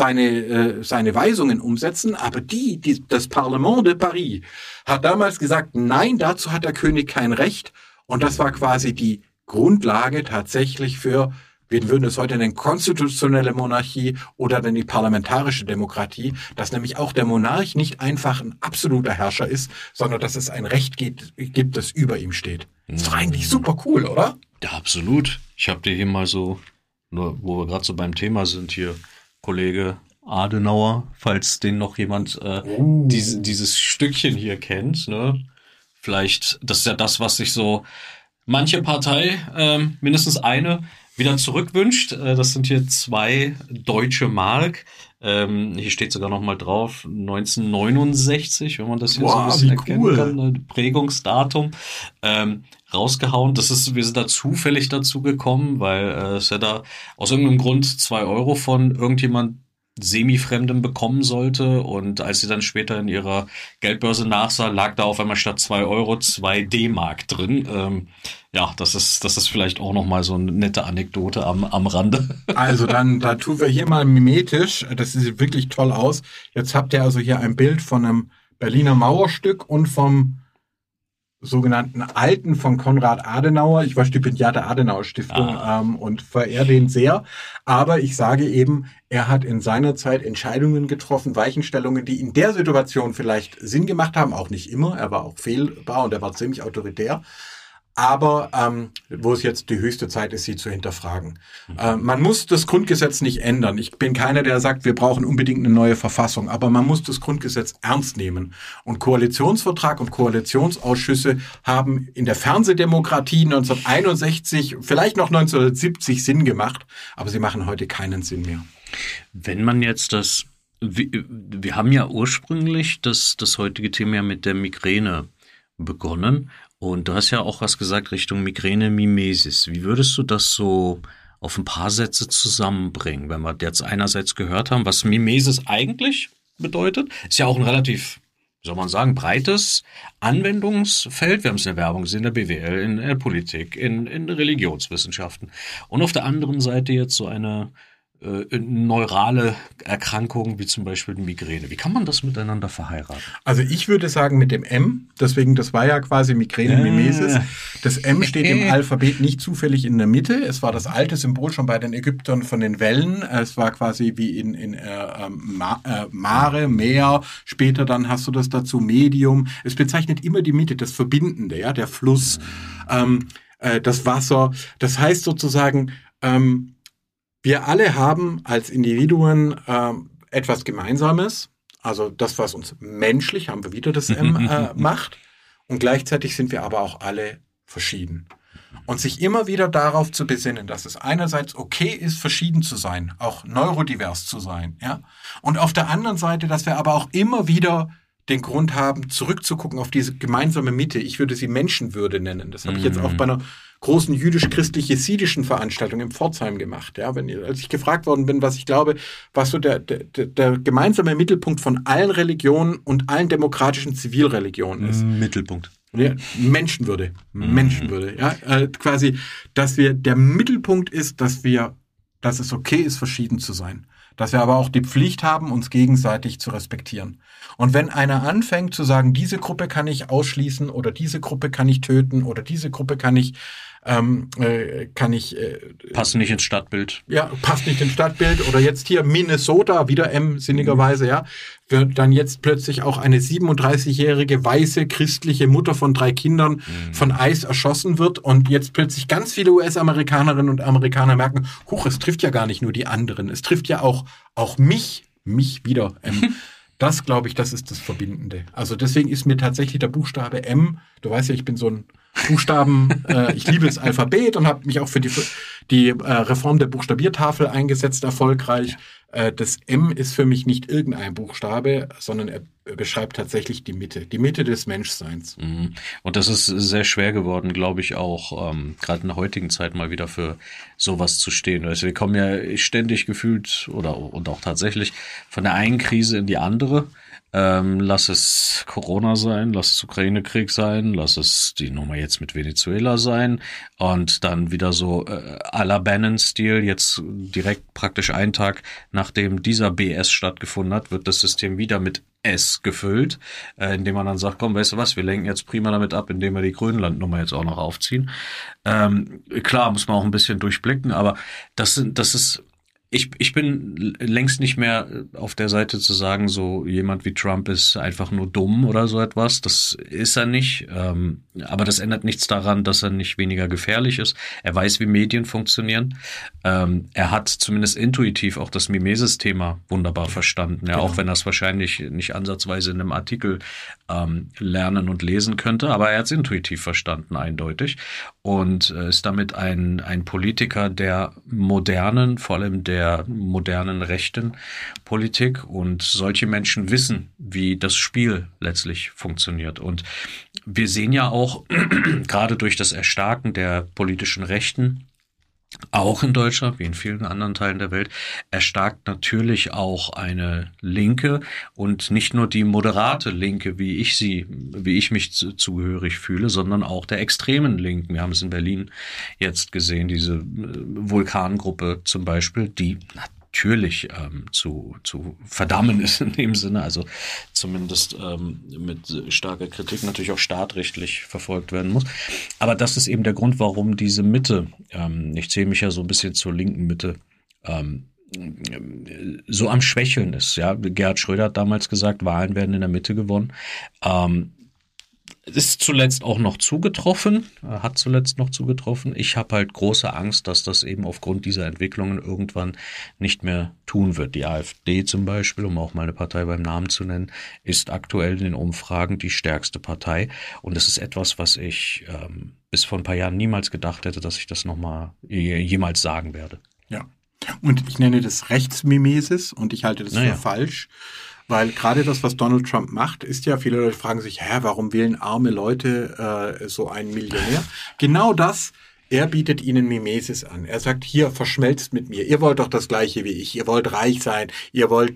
C: seine Weisungen umsetzen, aber das Parlement de Paris hat damals gesagt, nein, dazu hat der König kein Recht und das war quasi die Grundlage tatsächlich für, wir würden es heute nennen, konstitutionelle Monarchie oder dann die parlamentarische Demokratie, dass nämlich auch der Monarch nicht einfach ein absoluter Herrscher ist, sondern dass es ein Recht gibt, das über ihm steht. Das ist doch eigentlich super cool, oder?
D: Ja, absolut. Ich habe dir hier mal so, nur wo wir gerade so beim Thema sind, hier Kollege Adenauer, falls den noch jemand dieses Stückchen hier kennt, ne? Vielleicht, das ist ja das, was sich so manche Partei, mindestens eine, wieder zurückwünscht. Das sind hier 2 deutsche Mark. Hier steht sogar noch mal drauf, 1969, wenn man das hier so ein bisschen erkennen kann, Prägungsdatum. Rausgehauen. Wir sind da zufällig dazu gekommen, weil es ja da aus irgendeinem Grund 2 Euro von irgendjemand Semi-Fremdem bekommen sollte und als sie dann später in ihrer Geldbörse nachsah, lag da auf einmal statt 2 Euro 2 D-Mark drin. Das ist vielleicht auch noch mal so eine nette Anekdote am Rande.
C: Also da tun wir hier mal mimetisch, das sieht wirklich toll aus. Jetzt habt ihr also hier ein Bild von einem Berliner Mauerstück und vom sogenannten Alten von Konrad Adenauer. Ich war Stipendiat der Adenauer Stiftung und verehre den sehr. Aber ich sage eben, er hat in seiner Zeit Entscheidungen getroffen, Weichenstellungen, die in der Situation vielleicht Sinn gemacht haben, auch nicht immer. Er war auch fehlbar und er war ziemlich autoritär. Aber wo es jetzt die höchste Zeit ist, sie zu hinterfragen. Man muss das Grundgesetz nicht ändern. Ich bin keiner, der sagt, wir brauchen unbedingt eine neue Verfassung. Aber man muss das Grundgesetz ernst nehmen. Und Koalitionsvertrag und Koalitionsausschüsse haben in der Fernsehdemokratie 1961, vielleicht noch 1970 Sinn gemacht. Aber sie machen heute keinen Sinn mehr.
D: Wenn man jetzt wir haben ja ursprünglich das heutige Thema ja mit der Migräne begonnen. Und du hast ja auch was gesagt Richtung Migräne, Mimesis. Wie würdest du das so auf ein paar Sätze zusammenbringen, wenn wir jetzt einerseits gehört haben, was Mimesis eigentlich bedeutet? Ist ja auch ein relativ, wie soll man sagen, breites Anwendungsfeld. Wir haben es in der Werbung gesehen, in der BWL, in der Politik, in Religionswissenschaften. Und auf der anderen Seite jetzt so eine neurale Erkrankungen wie zum Beispiel Migräne. Wie kann man das miteinander verheiraten?
C: Also ich würde sagen mit dem M, deswegen das war ja quasi Migräne, Mimesis. Das M steht im Alphabet nicht zufällig in der Mitte. Es war das alte Symbol schon bei den Ägyptern von den Wellen. Es war quasi wie in Mare, Meer. Später dann hast du das dazu Medium. Es bezeichnet immer die Mitte, das Verbindende, ja, der Fluss, das Wasser. Das heißt sozusagen, wir alle haben als Individuen etwas Gemeinsames, also das, was uns menschlich, haben wir wieder das M, macht. Und gleichzeitig sind wir aber auch alle verschieden. Und sich immer wieder darauf zu besinnen, dass es einerseits okay ist, verschieden zu sein, auch neurodivers zu sein, ja. Und auf der anderen Seite, dass wir aber auch immer wieder den Grund haben, zurückzugucken auf diese gemeinsame Mitte. Ich würde sie Menschenwürde nennen. Das habe ich jetzt auch bei einer großen jüdisch-christlich-jesidischen Veranstaltung in Pforzheim gemacht. Ja, als ich gefragt worden bin, was ich glaube, was so der gemeinsame Mittelpunkt von allen Religionen und allen demokratischen Zivilreligionen ist.
D: Mittelpunkt.
C: Ja, Menschenwürde. Menschenwürde. Ja, quasi, dass der Mittelpunkt ist, dass es okay ist, verschieden zu sein. Dass wir aber auch die Pflicht haben, uns gegenseitig zu respektieren. Und wenn einer anfängt zu sagen, diese Gruppe kann ich ausschließen oder diese Gruppe kann ich töten oder diese Gruppe kann ich
D: passen nicht ins Stadtbild.
C: Ja, passt nicht ins Stadtbild. Oder jetzt hier Minnesota, wieder M sinnigerweise, ja, wird dann jetzt plötzlich auch eine 37-jährige weiße christliche Mutter von 3 Kindern von ICE erschossen wird und jetzt plötzlich ganz viele US-Amerikanerinnen und Amerikaner merken, huch, es trifft ja gar nicht nur die anderen, es trifft ja auch mich wieder. Das, glaube ich, das ist das Verbindende. Also deswegen ist mir tatsächlich der Buchstabe M, du weißt ja, ich bin so ein Buchstaben, ich liebe das Alphabet und habe mich auch für die Reform der Buchstabiertafel eingesetzt, erfolgreich. Das M ist für mich nicht irgendein Buchstabe, sondern er beschreibt tatsächlich die Mitte des Menschseins.
D: Und das ist sehr schwer geworden, glaube ich, auch gerade in der heutigen Zeit mal wieder für sowas zu stehen. Also wir kommen ja ständig gefühlt und auch tatsächlich von der einen Krise in die andere. Lass es Corona sein, lass es Ukraine-Krieg sein, lass es die Nummer jetzt mit Venezuela sein und dann wieder so à la Bannon-Stil, jetzt direkt praktisch einen Tag nachdem dieser BS stattgefunden hat, wird das System wieder mit S gefüllt, indem man dann sagt, komm, weißt du was, wir lenken jetzt prima damit ab, indem wir die Grönland-Nummer jetzt auch noch aufziehen. Klar, muss man auch ein bisschen durchblicken, aber das ist Ich bin längst nicht mehr auf der Seite zu sagen, so jemand wie Trump ist einfach nur dumm oder so etwas. Das ist er nicht. Aber das ändert nichts daran, dass er nicht weniger gefährlich ist. Er weiß, wie Medien funktionieren. Er hat zumindest intuitiv auch das Mimesis-Thema wunderbar verstanden. Ja, genau. Auch wenn er es wahrscheinlich nicht ansatzweise in einem Artikel lernen und lesen könnte. Aber er hat es intuitiv verstanden, eindeutig. Und ist damit ein Politiker der modernen, vor allem der modernen rechten Politik, und solche Menschen wissen, wie das Spiel letztlich funktioniert. Und wir sehen ja auch gerade durch das Erstarken der politischen Rechten, auch in Deutschland, wie in vielen anderen Teilen der Welt, erstarkt natürlich auch eine Linke und nicht nur die moderate Linke, wie ich mich zugehörig fühle, sondern auch der extremen Linken. Wir haben es in Berlin jetzt gesehen, diese Vulkangruppe zum Beispiel, die natürlich zu verdammen ist in dem Sinne, also zumindest mit starker Kritik natürlich auch staatrechtlich verfolgt werden muss. Aber das ist eben der Grund, warum diese Mitte, ich zähle mich ja so ein bisschen zur linken Mitte, so am Schwächeln ist. Ja, Gerhard Schröder hat damals gesagt, Wahlen werden in der Mitte gewonnen. Ist zuletzt auch noch zugetroffen, hat zuletzt noch zugetroffen. Ich habe halt große Angst, dass das eben aufgrund dieser Entwicklungen irgendwann nicht mehr tun wird. Die AfD zum Beispiel, um auch mal eine Partei beim Namen zu nennen, ist aktuell in den Umfragen die stärkste Partei. Und das ist etwas, was ich bis vor ein paar Jahren niemals gedacht hätte, dass ich das nochmal jemals sagen werde.
C: Ja, und ich nenne das Rechtsmimesis und ich halte das für falsch. Weil gerade das, was Donald Trump macht, ist ja, viele Leute fragen sich, warum wählen arme Leute so einen Millionär? Genau das, er bietet ihnen Mimesis an. Er sagt, hier, verschmelzt mit mir. Ihr wollt doch das Gleiche wie ich. Ihr wollt reich sein. Ihr wollt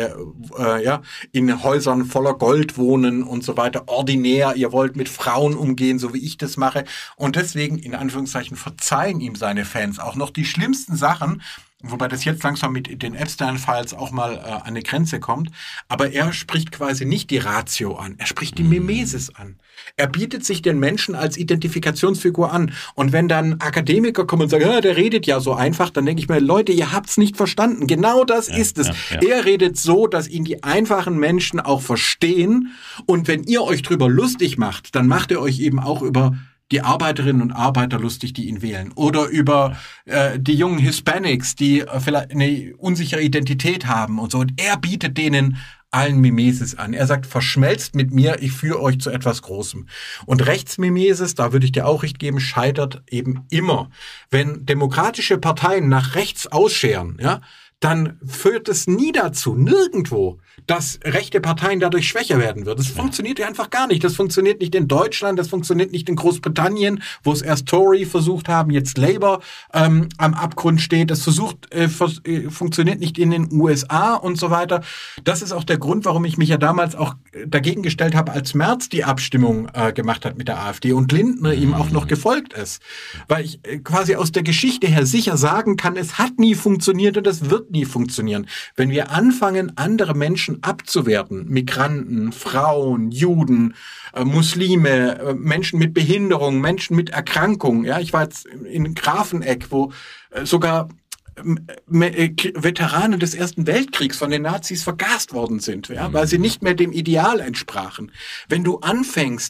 C: in Häusern voller Gold wohnen und so weiter. Ordinär. Ihr wollt mit Frauen umgehen, so wie ich das mache. Und deswegen, in Anführungszeichen, verzeihen ihm seine Fans auch noch die schlimmsten Sachen, wobei das jetzt langsam mit den Epstein-Files auch mal an eine Grenze kommt. Aber er spricht quasi nicht die Ratio an, er spricht die Mimesis an. Er bietet sich den Menschen als Identifikationsfigur an. Und wenn dann Akademiker kommen und sagen, der redet ja so einfach, dann denke ich mir, Leute, ihr habt's nicht verstanden. Genau das ist es. Ja. Er redet so, dass ihn die einfachen Menschen auch verstehen. Und wenn ihr euch drüber lustig macht, dann macht ihr euch eben auch über die Arbeiterinnen und Arbeiter lustig, die ihn wählen. Oder über die jungen Hispanics, die vielleicht eine unsichere Identität haben und so. Und er bietet denen allen Mimesis an. Er sagt, verschmelzt mit mir, ich führe euch zu etwas Großem. Und Rechtsmimesis, da würde ich dir auch recht geben, scheitert eben immer. Wenn demokratische Parteien nach rechts ausscheren, dann führt es nie dazu, nirgendwo, dass rechte Parteien dadurch schwächer werden wird. Das funktioniert ja einfach gar nicht. Das funktioniert nicht in Deutschland, das funktioniert nicht in Großbritannien, wo es erst Tory versucht haben, jetzt Labour am Abgrund steht. Das funktioniert nicht in den USA und so weiter. Das ist auch der Grund, warum ich mich ja damals auch dagegen gestellt habe, als Merz die Abstimmung gemacht hat mit der AfD und Lindner ihm auch noch gefolgt ist. Weil ich quasi aus der Geschichte her sicher sagen kann, es hat nie funktioniert und es wird nie funktionieren. Wenn wir anfangen, andere Menschen abzuwerten, Migranten, Frauen, Juden, Muslime, Menschen mit Behinderung, Menschen mit Erkrankungen. Ja, ich war jetzt in Grafeneck, wo sogar Veteranen des Ersten Weltkriegs von den Nazis vergast worden sind, weil sie nicht mehr dem Ideal entsprachen. Wenn du anfängst,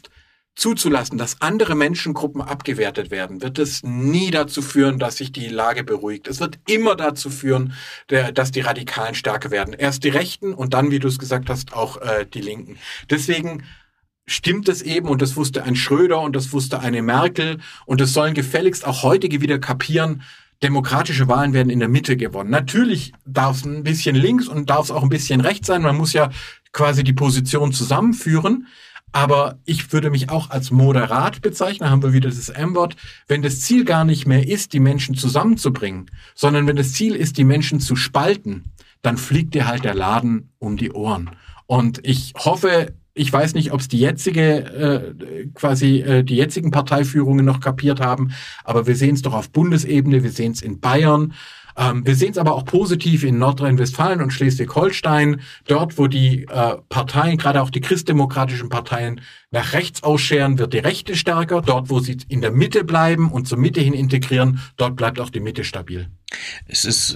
C: zuzulassen, dass andere Menschengruppen abgewertet werden, wird es nie dazu führen, dass sich die Lage beruhigt. Es wird immer dazu führen, dass die Radikalen stärker werden. Erst die Rechten und dann, wie du es gesagt hast, auch die Linken. Deswegen stimmt es eben, und das wusste ein Schröder und das wusste eine Merkel, und das sollen gefälligst auch heutige wieder kapieren, demokratische Wahlen werden in der Mitte gewonnen. Natürlich darf es ein bisschen links und darf es auch ein bisschen rechts sein. Man muss ja quasi die Position zusammenführen. Aber ich würde mich auch als moderat bezeichnen, haben wir wieder das M-Wort, wenn das Ziel gar nicht mehr ist, die Menschen zusammenzubringen, sondern wenn das Ziel ist, die Menschen zu spalten, dann fliegt dir halt der Laden um die Ohren. Und ich hoffe, ich weiß nicht, ob es die jetzigen Parteiführungen noch kapiert haben, aber wir sehen es doch auf Bundesebene, wir sehen es in Bayern. Wir sehen es aber auch positiv in Nordrhein-Westfalen und Schleswig-Holstein, dort, wo die Parteien, gerade auch die christdemokratischen Parteien, nach rechts ausscheren, wird die Rechte stärker. Dort, wo sie in der Mitte bleiben und zur Mitte hin integrieren, dort bleibt auch die Mitte stabil.
D: Es ist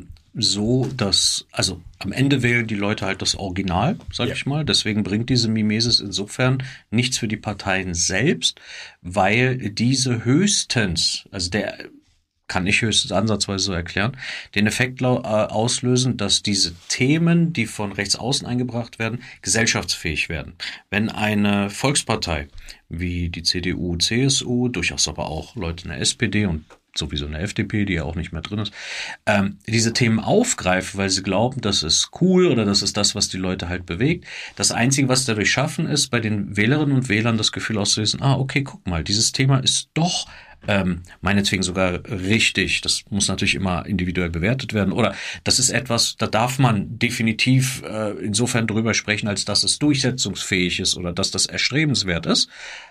D: so, dass, also am Ende wählen die Leute halt das Original, sag ich mal. Deswegen bringt diese Mimesis insofern nichts für die Parteien selbst, weil diese höchstens, also der kann ich höchstens ansatzweise so erklären, den Effekt auslösen, dass diese Themen, die von rechts außen eingebracht werden, gesellschaftsfähig werden. Wenn eine Volkspartei wie die CDU, CSU, durchaus aber auch Leute in der SPD und sowieso in der FDP, die ja auch nicht mehr drin ist, diese Themen aufgreifen, weil sie glauben, das ist cool oder das ist das, was die Leute halt bewegt. Das Einzige, was dadurch schaffen, ist, bei den Wählerinnen und Wählern das Gefühl auszulösen, okay, guck mal, dieses Thema ist doch meinetwegen sogar richtig. Das muss natürlich immer individuell bewertet werden. Oder das ist etwas, da darf man definitiv insofern drüber sprechen, als dass es durchsetzungsfähig ist oder dass das erstrebenswert ist.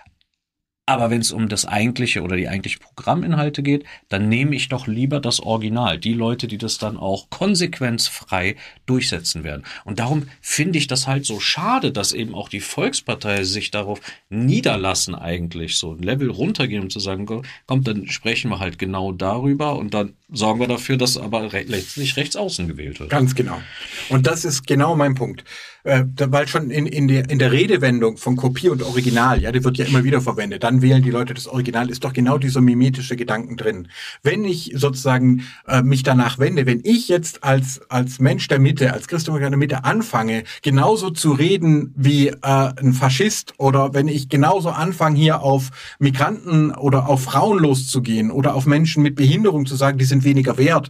D: Aber wenn es um das eigentliche oder die eigentlichen Programminhalte geht, dann nehme ich doch lieber das Original. Die Leute, die das dann auch konsequenzfrei durchsetzen werden. Und darum finde ich das halt so schade, dass eben auch die Volkspartei sich darauf niederlassen eigentlich, so ein Level runtergehen, um zu sagen, komm, dann sprechen wir halt genau darüber und dann sorgen wir dafür, dass aber letztlich rechts außen gewählt wird.
C: Ganz genau. Und das ist genau mein Punkt. Weil schon in der Redewendung von Kopie und Original, ja, die wird ja immer wieder verwendet, dann wählen die Leute das Original, ist doch genau dieser mimetische Gedanken drin. Wenn ich sozusagen mich danach wende, wenn ich jetzt als Mensch der Mitte, als Christdemokrat der Mitte anfange, genauso zu reden wie ein Faschist, oder wenn ich genauso anfange, hier auf Migranten oder auf Frauen loszugehen oder auf Menschen mit Behinderung zu sagen, die sind weniger wert,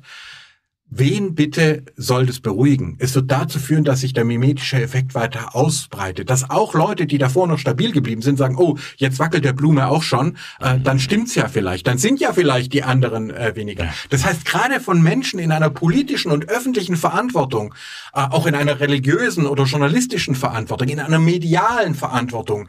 C: wen bitte soll das beruhigen? Es wird dazu führen, dass sich der mimetische Effekt weiter ausbreitet. Dass auch Leute, die davor noch stabil geblieben sind, sagen, oh, jetzt wackelt der Blume auch schon, dann stimmt's ja vielleicht. Dann sind ja vielleicht die anderen weniger. Das heißt, gerade von Menschen in einer politischen und öffentlichen Verantwortung, auch in einer religiösen oder journalistischen Verantwortung, in einer medialen Verantwortung,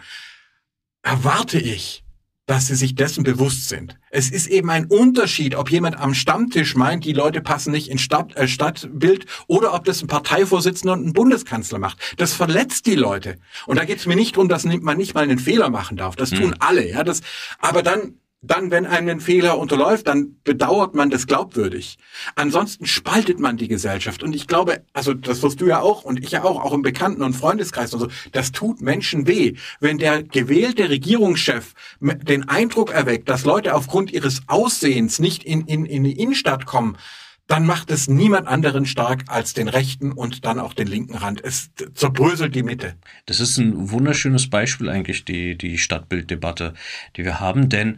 C: erwarte ich, dass sie sich dessen bewusst sind. Es ist eben ein Unterschied, ob jemand am Stammtisch meint, die Leute passen nicht ins Stadtbild, oder ob das ein Parteivorsitzender und ein Bundeskanzler macht. Das verletzt die Leute. Und da geht es mir nicht darum, dass man nicht mal einen Fehler machen darf. Das tun alle. Ja, aber dann, wenn einem ein Fehler unterläuft, dann bedauert man das glaubwürdig. Ansonsten spaltet man die Gesellschaft. Und ich glaube, also das wirst du ja auch und ich ja auch im Bekannten- und Freundeskreis und so, das tut Menschen weh. Wenn der gewählte Regierungschef den Eindruck erweckt, dass Leute aufgrund ihres Aussehens nicht in die Innenstadt kommen, dann macht es niemand anderen stark als den rechten und dann auch den linken Rand. Es zerbröselt die Mitte.
D: Das ist ein wunderschönes Beispiel eigentlich, die Stadtbilddebatte, die wir haben, denn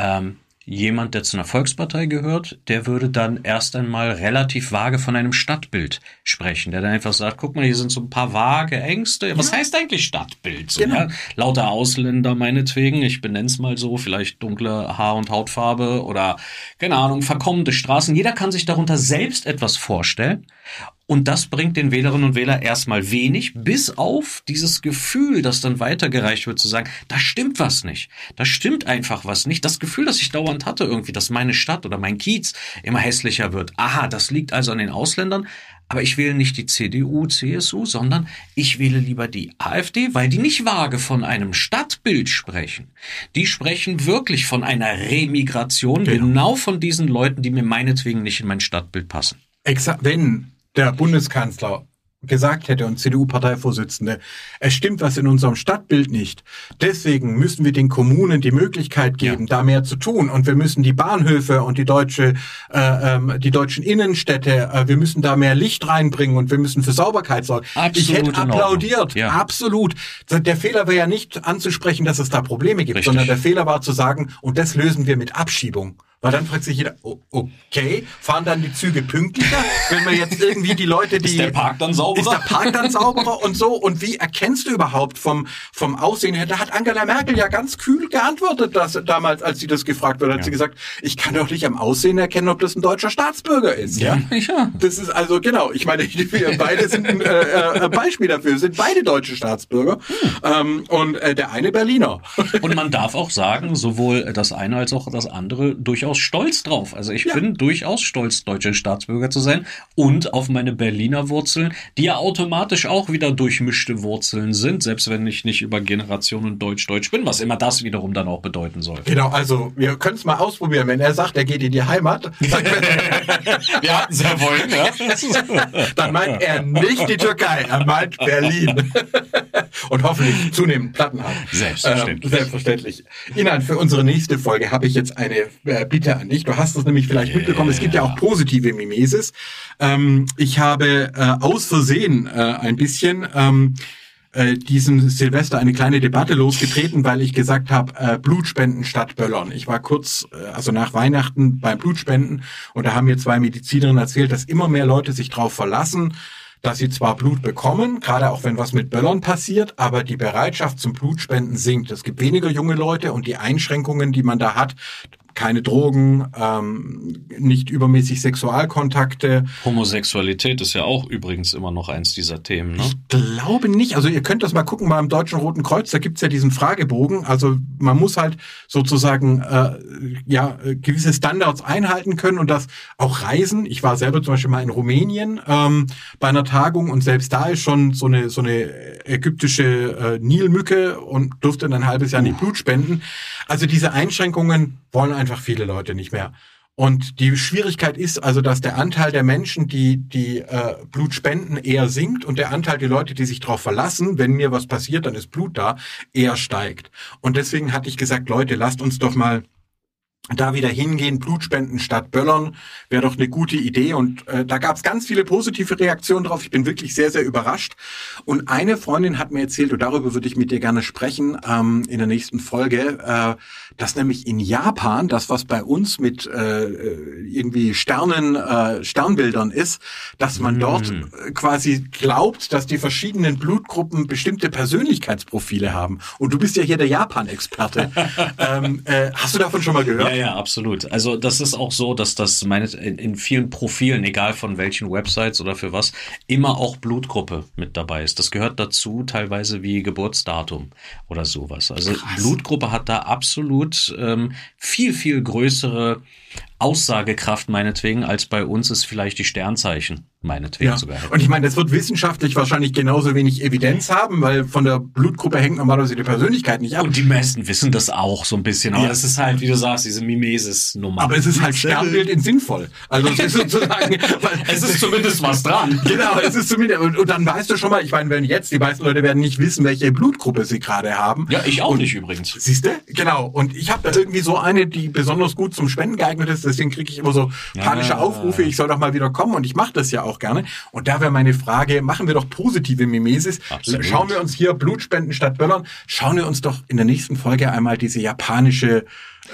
D: jemand, der zu einer Volkspartei gehört, der würde dann erst einmal relativ vage von einem Stadtbild sprechen, der dann einfach sagt, guck mal, hier sind so ein paar vage Ängste. Was heißt eigentlich Stadtbild? So,
C: genau.
D: Ja? Lauter Ausländer meinetwegen, ich benenn's mal so, vielleicht dunkle Haar- und Hautfarbe oder, keine Ahnung, verkommene Straßen. Jeder kann sich darunter selbst etwas vorstellen. Und das bringt den Wählerinnen und Wählern erstmal wenig, bis auf dieses Gefühl, das dann weitergereicht wird, zu sagen, da stimmt was nicht. Da stimmt einfach was nicht. Das Gefühl, das ich dauernd hatte irgendwie, dass meine Stadt oder mein Kiez immer hässlicher wird. Aha, das liegt also an den Ausländern. Aber ich wähle nicht die CDU, CSU, sondern ich wähle lieber die AfD, weil die nicht vage von einem Stadtbild sprechen. Die sprechen wirklich von einer Remigration, genau von diesen Leuten, die mir meinetwegen nicht in mein Stadtbild passen.
C: Wenn der Bundeskanzler gesagt hätte und CDU-Parteivorsitzende, es stimmt was in unserem Stadtbild nicht. Deswegen müssen wir den Kommunen die Möglichkeit geben, da mehr zu tun. Und wir müssen die Bahnhöfe und die deutschen Innenstädte, wir müssen da mehr Licht reinbringen und wir müssen für Sauberkeit sorgen.
D: Absolut,
C: ich hätte applaudiert.
D: Ja.
C: Absolut. Der Fehler wäre ja nicht anzusprechen, dass es da Probleme gibt,
D: Richtig.
C: sondern der Fehler war zu sagen, und das lösen wir mit Abschiebung. Weil dann fragt sich jeder, okay, fahren dann die Züge pünktlicher, wenn wir jetzt irgendwie die Leute, die...
D: Ist der Park dann sauberer?
C: Ist der Park dann sauberer und so? Und wie erkennst du überhaupt vom Aussehen her? Da hat Angela Merkel ja ganz kühl geantwortet, dass damals, als sie das gefragt wurde, hat sie gesagt, ich kann doch nicht am Aussehen erkennen, ob das ein deutscher Staatsbürger ist. Ja. Das ist also, genau, ich meine, wir beide sind ein Beispiel dafür, sind beide deutsche Staatsbürger und der eine Berliner.
D: Und man darf auch sagen, sowohl das eine als auch das andere durchaus stolz drauf. Also ich bin durchaus stolz, deutscher Staatsbürger zu sein und auf meine Berliner Wurzeln, die ja automatisch auch wieder durchmischte Wurzeln sind, selbst wenn ich nicht über Generationen Deutsch bin, was immer das wiederum dann auch bedeuten soll.
C: Genau, also wir können es mal ausprobieren. Wenn er sagt, er geht in die Heimat,
D: wir hatten es ja vorhin, ja.
C: Dann meint er nicht die Türkei, er meint Berlin. Und hoffentlich zunehmend Platten hat. Selbstverständlich. Inan, für unsere nächste Folge habe ich jetzt eine Bitte an dich. Du hast es nämlich vielleicht mitbekommen, es gibt ja auch positive Mimesis. Ich habe aus Versehen ein bisschen diesen Silvester eine kleine Debatte losgetreten, weil ich gesagt habe, Blutspenden statt Böllern. Ich war kurz, also nach Weihnachten beim Blutspenden und da haben mir 2 Medizinerinnen erzählt, dass immer mehr Leute sich darauf verlassen, dass sie zwar Blut bekommen, gerade auch wenn was mit Böllern passiert, aber die Bereitschaft zum Blutspenden sinkt. Es gibt weniger junge Leute und die Einschränkungen, die man da hat, keine Drogen, nicht übermäßig Sexualkontakte.
D: Homosexualität ist ja auch übrigens immer noch eins dieser Themen, ne?
C: Ich glaube nicht. Also ihr könnt das mal gucken beim Deutschen Roten Kreuz, da gibt's ja diesen Fragebogen. Also man muss halt sozusagen gewisse Standards einhalten können und das auch reisen. Ich war selber zum Beispiel mal in Rumänien bei einer Tagung und selbst da ist schon so eine ägyptische Nilmücke und durfte dann ein halbes Jahr nicht Blut spenden. Also diese Einschränkungen wollen einfach viele Leute nicht mehr. Und die Schwierigkeit ist also, dass der Anteil der Menschen, die Blut spenden, eher sinkt und der Anteil der Leute, die sich darauf verlassen, wenn mir was passiert, dann ist Blut da, eher steigt. Und deswegen hatte ich gesagt, Leute, lasst uns doch mal da wieder hingehen, Blutspenden statt Böllern, wäre doch eine gute Idee. Und da gab es ganz viele positive Reaktionen drauf. Ich bin wirklich sehr, sehr überrascht. Und eine Freundin hat mir erzählt, und darüber würde ich mit dir gerne sprechen in der nächsten Folge, dass nämlich in Japan, das was bei uns mit irgendwie Sternbildern ist, dass man dort quasi glaubt, dass die verschiedenen Blutgruppen bestimmte Persönlichkeitsprofile haben. Und du bist ja hier der Japan-Experte. Hast du davon schon mal gehört?
D: Ja, absolut. Also das ist auch so, dass das in vielen Profilen, egal von welchen Websites oder für was, immer auch Blutgruppe mit dabei ist. Das gehört dazu teilweise wie Geburtsdatum oder sowas. Also krass. Blutgruppe hat da absolut viel, viel größere Aussagekraft meinetwegen, als bei uns ist vielleicht die Sternzeichen meinetwegen sogar.
C: Und ich meine, das wird wissenschaftlich wahrscheinlich genauso wenig Evidenz haben, weil von der Blutgruppe hängt normalerweise die Persönlichkeit nicht ab.
D: Und die meisten wissen das auch so ein bisschen, aber das ist halt, wie du sagst, diese Mimesis-Nummer.
C: Aber es ist halt Sternbild in sinnvoll. Also es ist sozusagen...
D: es ist zumindest was dran.
C: Genau, es ist zumindest... Und dann weißt du schon mal, ich meine, wenn jetzt, die meisten Leute werden nicht wissen, welche Blutgruppe sie gerade haben.
D: Ja, ich auch nicht übrigens.
C: Siehst du? Genau. Und ich habe da irgendwie so eine, die besonders gut zum Spenden geeignet ist, deswegen kriege ich immer so panische Aufrufe, ich soll doch mal wieder kommen und ich mache das ja auch gerne. Und da wäre meine Frage, machen wir doch positive Mimesis. Absolut. Schauen wir uns hier Blutspenden statt Böllern, schauen wir uns doch in der nächsten Folge einmal diese japanische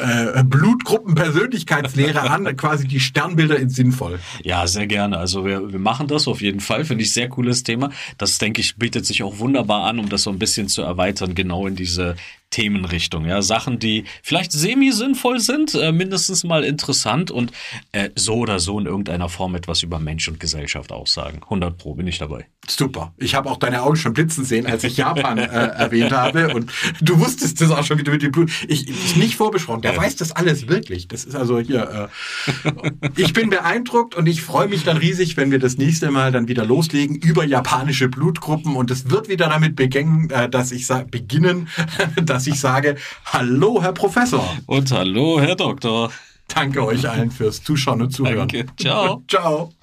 C: Blutgruppenpersönlichkeitslehre an, quasi die Sternbilder in sinnvoll.
D: Ja, sehr gerne. Also wir machen das auf jeden Fall. Finde ich sehr cooles Thema. Das, denke ich, bietet sich auch wunderbar an, um das so ein bisschen zu erweitern, genau in diese Themenrichtung. Ja, Sachen, die vielleicht semi-sinnvoll sind, mindestens mal interessant und so oder so in irgendeiner Form etwas über Mensch und Gesellschaft aussagen. 100% bin ich dabei.
C: Super. Ich habe auch deine Augen schon blitzen sehen, als ich Japan erwähnt habe und du wusstest das auch schon wieder mit dem Blut. Ich nicht vorbesprochen. Der weiß das alles wirklich. Das ist also hier. Ich bin beeindruckt und ich freue mich dann riesig, wenn wir das nächste Mal dann wieder loslegen über japanische Blutgruppen und es wird wieder damit beginnen, dass ich sage, hallo, Herr Professor.
D: Und hallo, Herr Doktor.
C: Danke euch allen fürs Zuschauen und Zuhören.
D: Danke. Ciao.
C: Ciao.